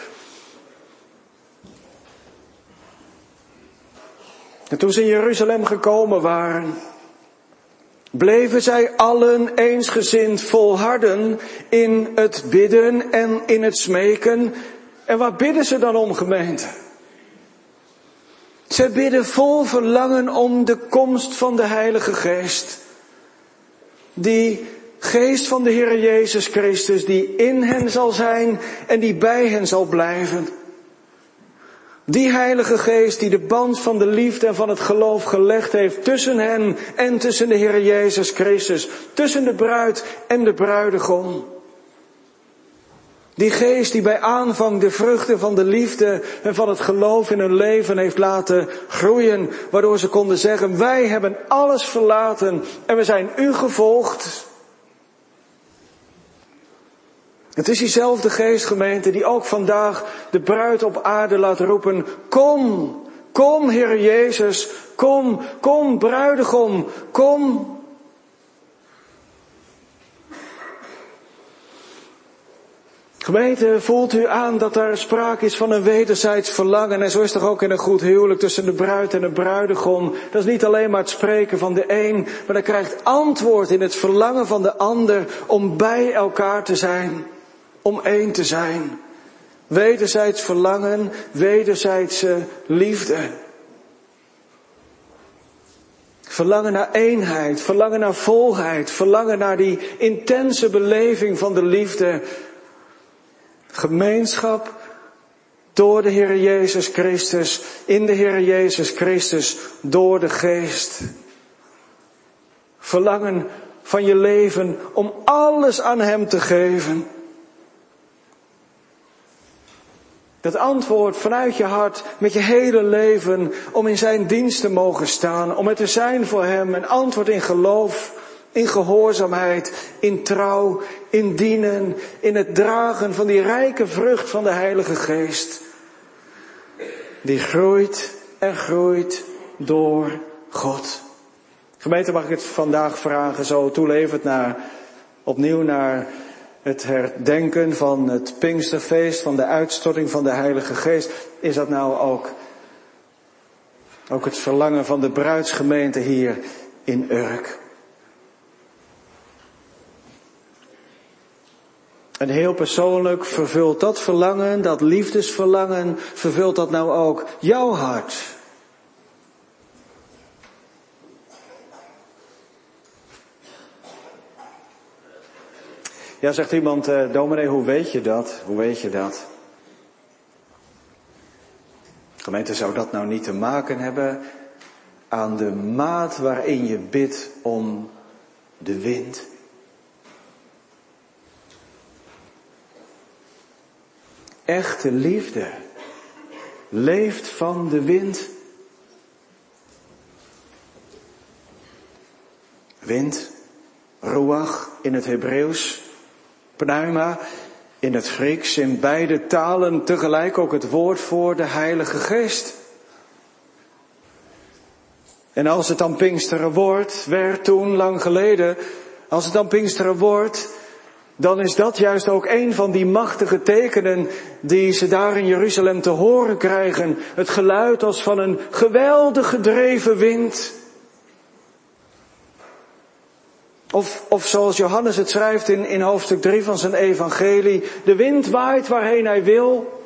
En toen ze in Jeruzalem gekomen waren, bleven zij allen eensgezind volharden in het bidden en in het smeken. En waar bidden ze dan om, gemeente? Ze bidden vol verlangen om de komst van de Heilige Geest. Die Geest van de Heer Jezus Christus, die in hen zal zijn en die bij hen zal blijven. Die Heilige Geest die de band van de liefde en van het geloof gelegd heeft tussen hen en tussen de Heer Jezus Christus. Tussen de bruid en de bruidegom. Die Geest die bij aanvang de vruchten van de liefde en van het geloof in hun leven heeft laten groeien. Waardoor ze konden zeggen, wij hebben alles verlaten en we zijn u gevolgd. Het is diezelfde geest, gemeente, die ook vandaag de bruid op aarde laat roepen: kom, kom, Heer Jezus, kom, kom, bruidegom, kom. Gemeente, voelt u aan dat er sprake is van een wederzijds verlangen? En zo is het toch ook in een goed huwelijk tussen de bruid en de bruidegom. Dat is niet alleen maar het spreken van de een, maar dat krijgt antwoord in het verlangen van de ander om bij elkaar te zijn. Om één te zijn. Wederzijds verlangen, wederzijdse liefde. Verlangen naar eenheid, verlangen naar volheid, verlangen naar die intense beleving van de liefde. Gemeenschap door de Heer Jezus Christus, in de Heer Jezus Christus, door de Geest. Verlangen van je leven om alles aan Hem te geven. Dat antwoord vanuit je hart, met je hele leven, om in zijn dienst te mogen staan, om het te zijn voor Hem. Een antwoord in geloof, in gehoorzaamheid, in trouw, in dienen, in het dragen van die rijke vrucht van de Heilige Geest. Die groeit en groeit door God. Gemeente, mag ik het vandaag vragen, zo toelevend opnieuw naar het herdenken van het Pinksterfeest, van de uitstorting van de Heilige Geest. Is dat nou ook het verlangen van de bruidsgemeente hier in Urk? En heel persoonlijk, vervult dat verlangen, dat liefdesverlangen, vervult dat nou ook jouw hart? Ja, zegt iemand, dominee, hoe weet je dat? Hoe weet je dat? Gemeente, zou dat nou niet te maken hebben aan de maat waarin je bidt om de wind? Echte liefde leeft van de wind. Wind, ruach in het Hebreeuws, pneuma in het Grieks, in beide talen tegelijk ook het woord voor de Heilige Geest. En als het dan Pinksteren werd toen lang geleden, als het dan Pinksteren wordt, dan is dat juist ook een van die machtige tekenen die ze daar in Jeruzalem te horen krijgen. Het geluid als van een geweldig gedreven wind. Of zoals Johannes het schrijft in hoofdstuk 3 van zijn evangelie. De wind waait waarheen hij wil.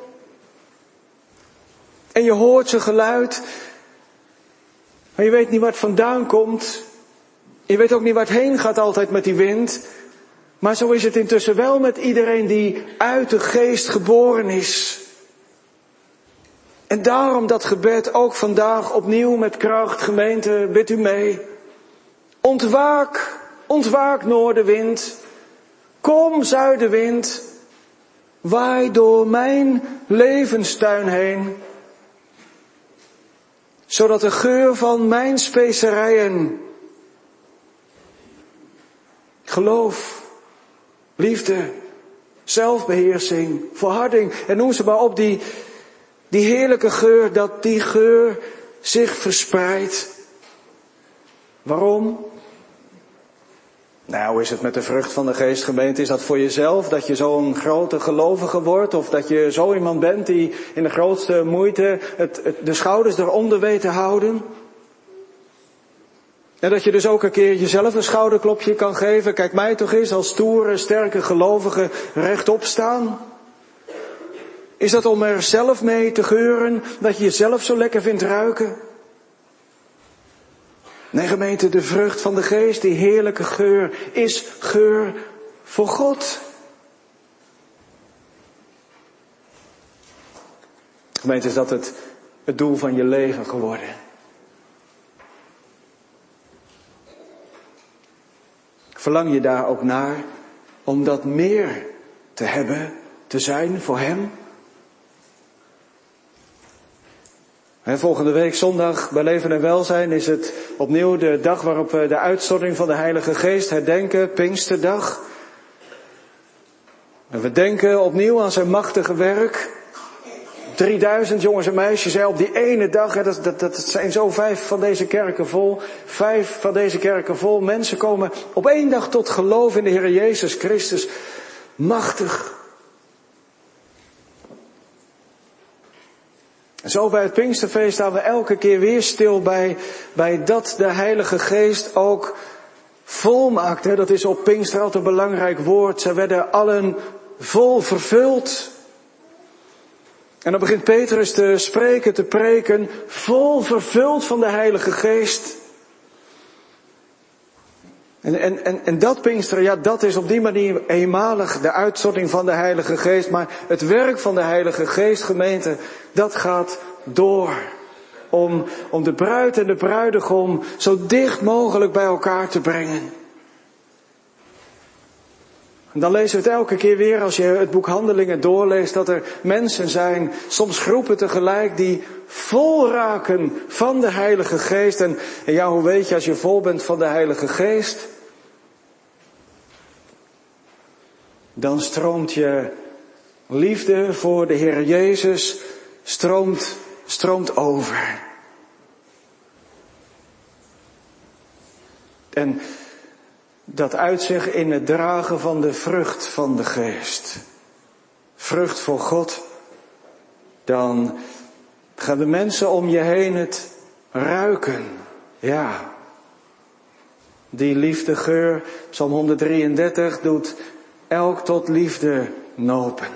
En je hoort zijn geluid. Maar je weet niet waar het vandaan komt. Je weet ook niet waar het heen gaat altijd met die wind. Maar zo is het intussen wel met iedereen die uit de Geest geboren is. En daarom dat gebed ook vandaag opnieuw met kracht, gemeente, bid u mee. Ontwaak, ontwaak noordenwind. Kom zuidenwind. Waai door mijn levenstuin heen. Zodat de geur van mijn specerijen, geloof, liefde, zelfbeheersing, volharding, en noem ze maar op, die heerlijke geur, dat die geur zich verspreidt. Waarom? Nou, hoe is het met de vrucht van de Geest, gemeente? Is dat voor jezelf, dat je zo'n grote gelovige wordt? Of dat je zo iemand bent die in de grootste moeite de schouders eronder weet te houden? En dat je dus ook een keer jezelf een schouderklopje kan geven. Kijk mij toch eens als stoere, sterke gelovige rechtop staan. Is dat om er zelf mee te geuren, dat je jezelf zo lekker vindt ruiken? Nee, gemeente, de vrucht van de Geest, die heerlijke geur, is geur voor God. Gemeente, is dat het doel van je leven geworden? Verlang je daar ook naar om dat meer te hebben, te zijn voor Hem? Volgende week zondag bij Leven en Welzijn is het opnieuw de dag waarop we de uitstorting van de Heilige Geest herdenken, Pinksterdag. En we denken opnieuw aan zijn machtige werk. 3000 jongens en meisjes op die ene dag. Dat zijn zo 5 van deze kerken vol. 5 van deze kerken vol. Mensen komen op 1 dag tot geloof in de Heer Jezus Christus. Machtig. En zo bij het Pinksterfeest staan we elke keer weer stil bij dat de Heilige Geest ook volmaakt. Dat is op Pinkster altijd een belangrijk woord. Zij werden allen vol vervuld. En dan begint Petrus te spreken, te preken, vol vervuld van de Heilige Geest. En dat Pinksteren, ja, dat is op die manier eenmalig de uitstorting van de Heilige Geest. Maar het werk van de Heilige Geest, gemeente, dat gaat door. Om de bruid en de bruidegom zo dicht mogelijk bij elkaar te brengen. En dan lezen we het elke keer weer als je het boek Handelingen doorleest, dat er mensen zijn, soms groepen tegelijk, die vol raken van de Heilige Geest. En ja, hoe weet je als je vol bent van de Heilige Geest? Dan stroomt je liefde voor de Heer Jezus, stroomt over. En dat uitzicht in het dragen van de vrucht van de Geest. Vrucht voor God. Dan gaan de mensen om je heen het ruiken. Ja. Die liefdegeur, Psalm 133, doet elk tot liefde nopen.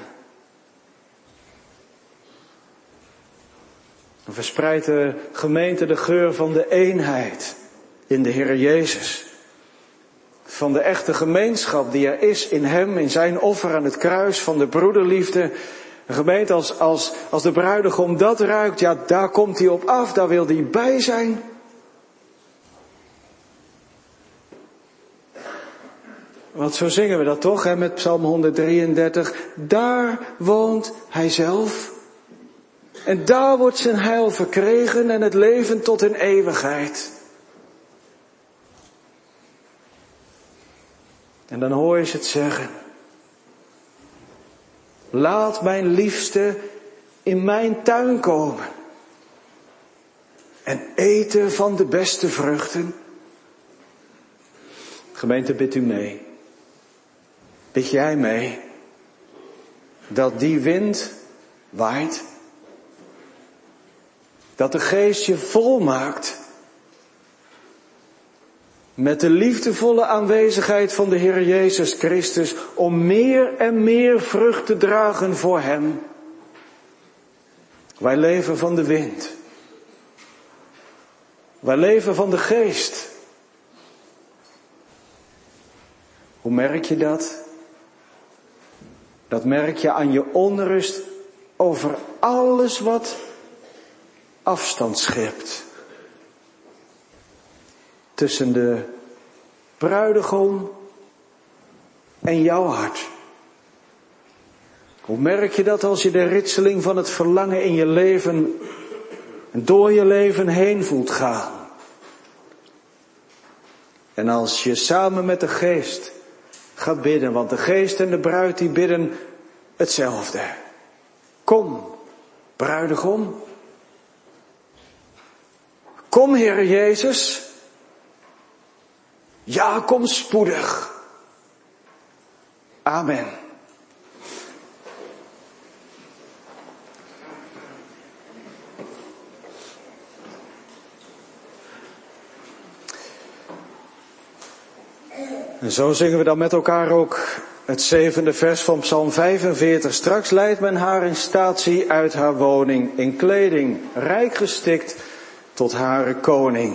Dan verspreidt de gemeente de geur van de eenheid in de Heer Jezus. Van de echte gemeenschap die er is in hem, in zijn offer aan het kruis, van de broederliefde. Een gemeente als de bruidegom dat ruikt, ja, daar komt hij op af, daar wil hij bij zijn. Want zo zingen we dat toch, hè, met Psalm 133. Daar woont hij zelf. En daar wordt zijn heil verkregen en het leven tot in eeuwigheid. En dan hoor je ze het zeggen. Laat mijn liefste in mijn tuin komen. En eten van de beste vruchten. Gemeente, bidt u mee. Bid jij mee. Dat die wind waait. Dat de Geest je volmaakt. Met de liefdevolle aanwezigheid van de Heer Jezus Christus. Om meer en meer vrucht te dragen voor hem. Wij leven van de wind. Wij leven van de Geest. Hoe merk je dat? Dat merk je aan je onrust over alles wat afstand schept. Tussen de bruidegom en jouw hart. Hoe merk je dat als je de ritseling van het verlangen in je leven en door je leven heen voelt gaan? En als je samen met de Geest gaat bidden, want de Geest en de bruid die bidden hetzelfde. Kom, bruidegom. Kom, Heer Jezus. Ja, kom spoedig. Amen. En zo zingen we dan met elkaar ook het 7e vers van Psalm 45. Straks leidt men haar in statie uit haar woning, in kleding, rijk gestikt tot hare koning.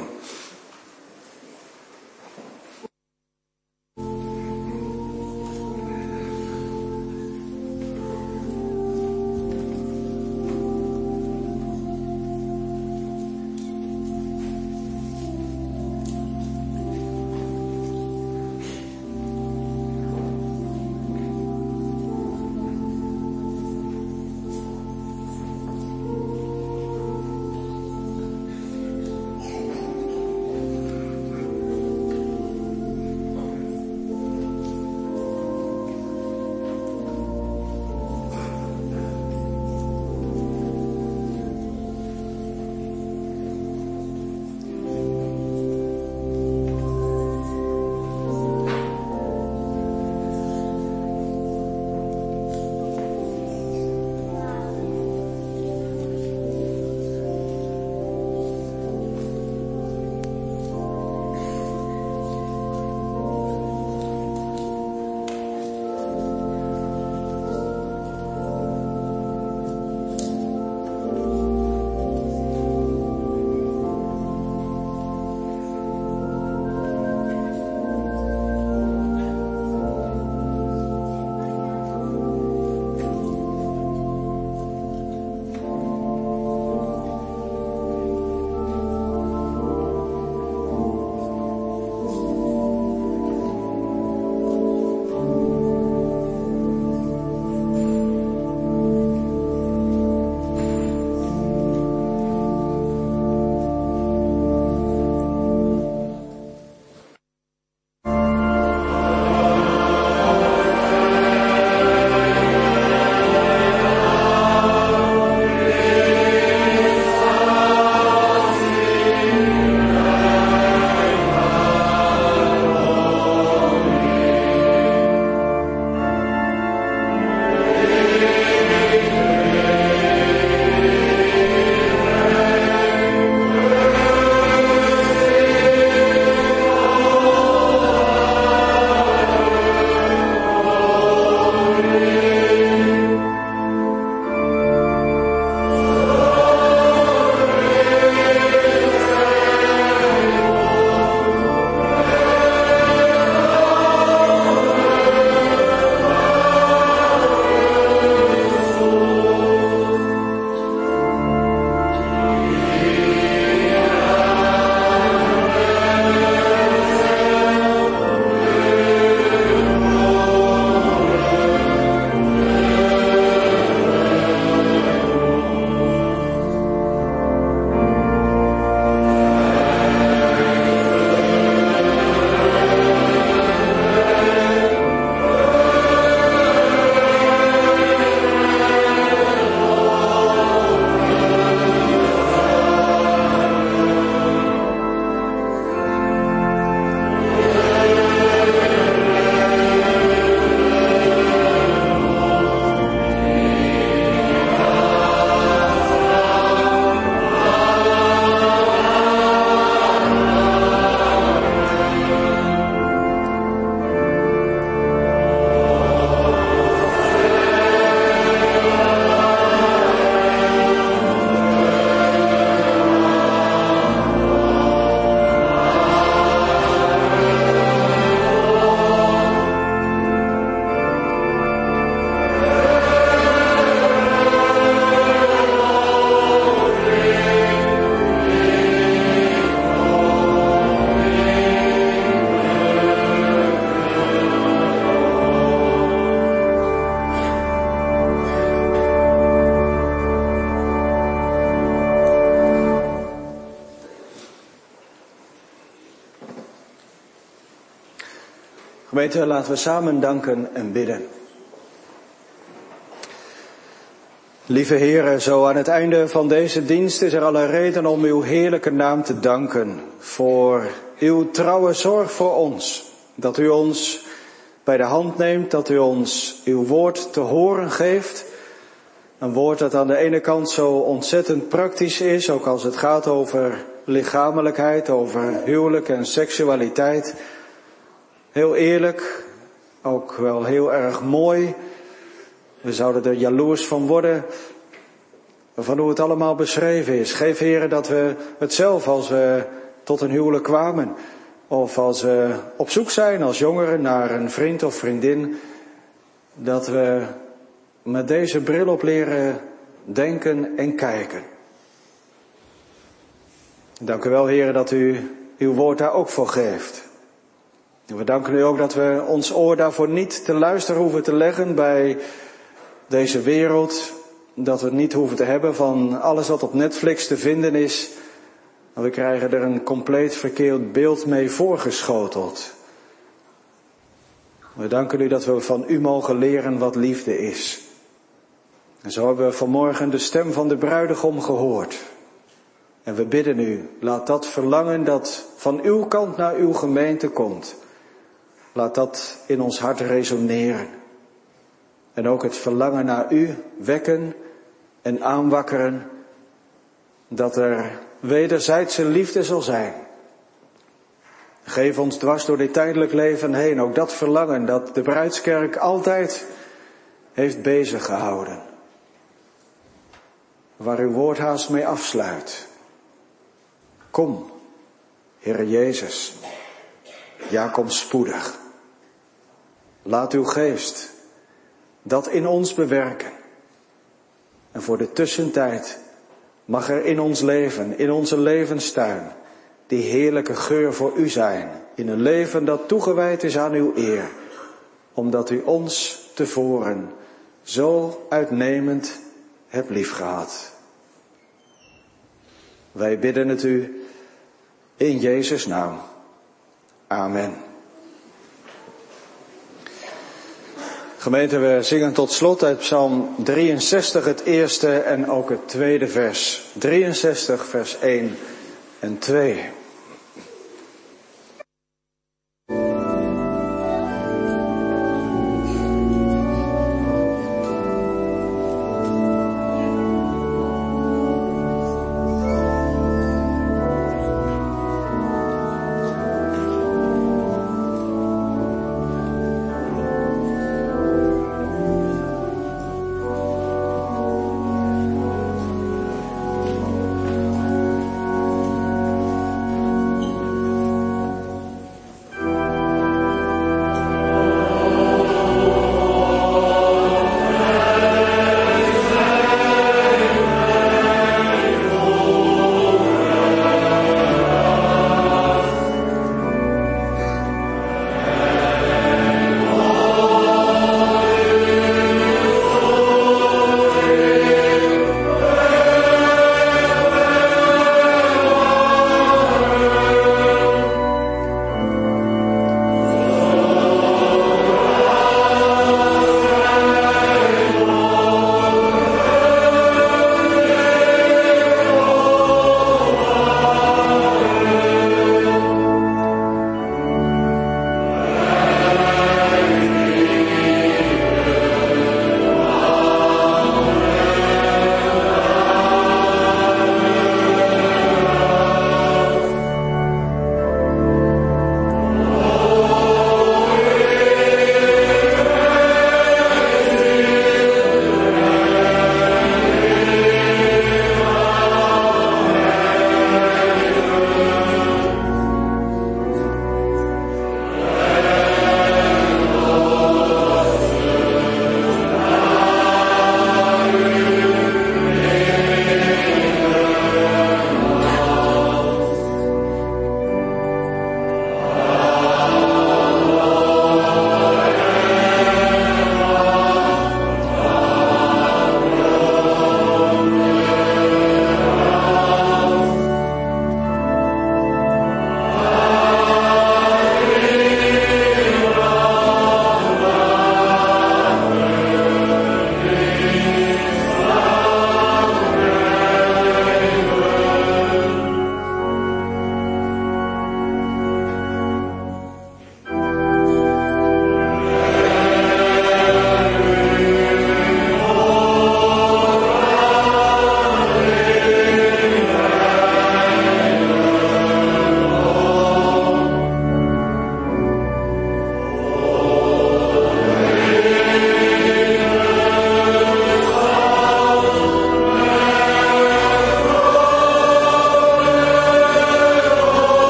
Gemeente, laten we samen danken en bidden. Lieve Heere, zo aan het einde van deze dienst is er alle reden om uw heerlijke naam te danken voor uw trouwe zorg voor ons. Dat u ons bij de hand neemt, dat u ons uw woord te horen geeft. Een woord dat aan de ene kant zo ontzettend praktisch is, ook als het gaat over lichamelijkheid, over huwelijk en seksualiteit. Heel eerlijk, ook wel heel erg mooi. We zouden er jaloers van worden, van hoe het allemaal beschreven is. Geef, Heere, dat we het zelf, als we tot een huwelijk kwamen, of als we op zoek zijn als jongeren naar een vriend of vriendin, dat we met deze bril op leren denken en kijken. Dank u wel, Heere, dat u uw woord daar ook voor geeft. En we danken u ook dat we ons oor daarvoor niet te luisteren hoeven te leggen bij deze wereld. Dat we het niet hoeven te hebben van alles wat op Netflix te vinden is. Maar we krijgen er een compleet verkeerd beeld mee voorgeschoteld. We danken u dat we van u mogen leren wat liefde is. En zo hebben we vanmorgen de stem van de bruidegom gehoord. En we bidden u, laat dat verlangen dat van uw kant naar uw gemeente komt, laat dat in ons hart resoneren. En ook het verlangen naar u wekken en aanwakkeren, dat er wederzijdse liefde zal zijn. Geef ons dwars door dit tijdelijk leven heen ook dat verlangen dat de bruidskerk altijd heeft bezig gehouden. Waar uw woord haast mee afsluit. Kom, Heere Jezus. Ja, kom spoedig. Laat uw geest dat in ons bewerken. En voor de tussentijd mag er in ons leven, in onze levenstuin, die heerlijke geur voor u zijn. In een leven dat toegewijd is aan uw eer. Omdat u ons tevoren zo uitnemend hebt liefgehad. Wij bidden het u in Jezus' naam. Amen. Gemeente, we zingen tot slot uit Psalm 63 het eerste en ook het tweede vers. 63 vers 1 en 2.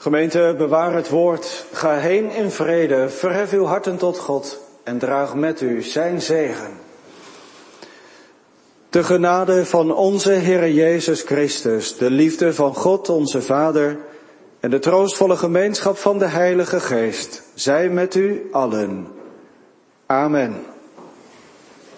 Gemeente, bewaar het woord. Ga heen in vrede. Verhef uw harten tot God en draag met u zijn zegen. De genade van onze Heere Jezus Christus, de liefde van God onze Vader en de troostvolle gemeenschap van de Heilige Geest, zij met u allen. Amen.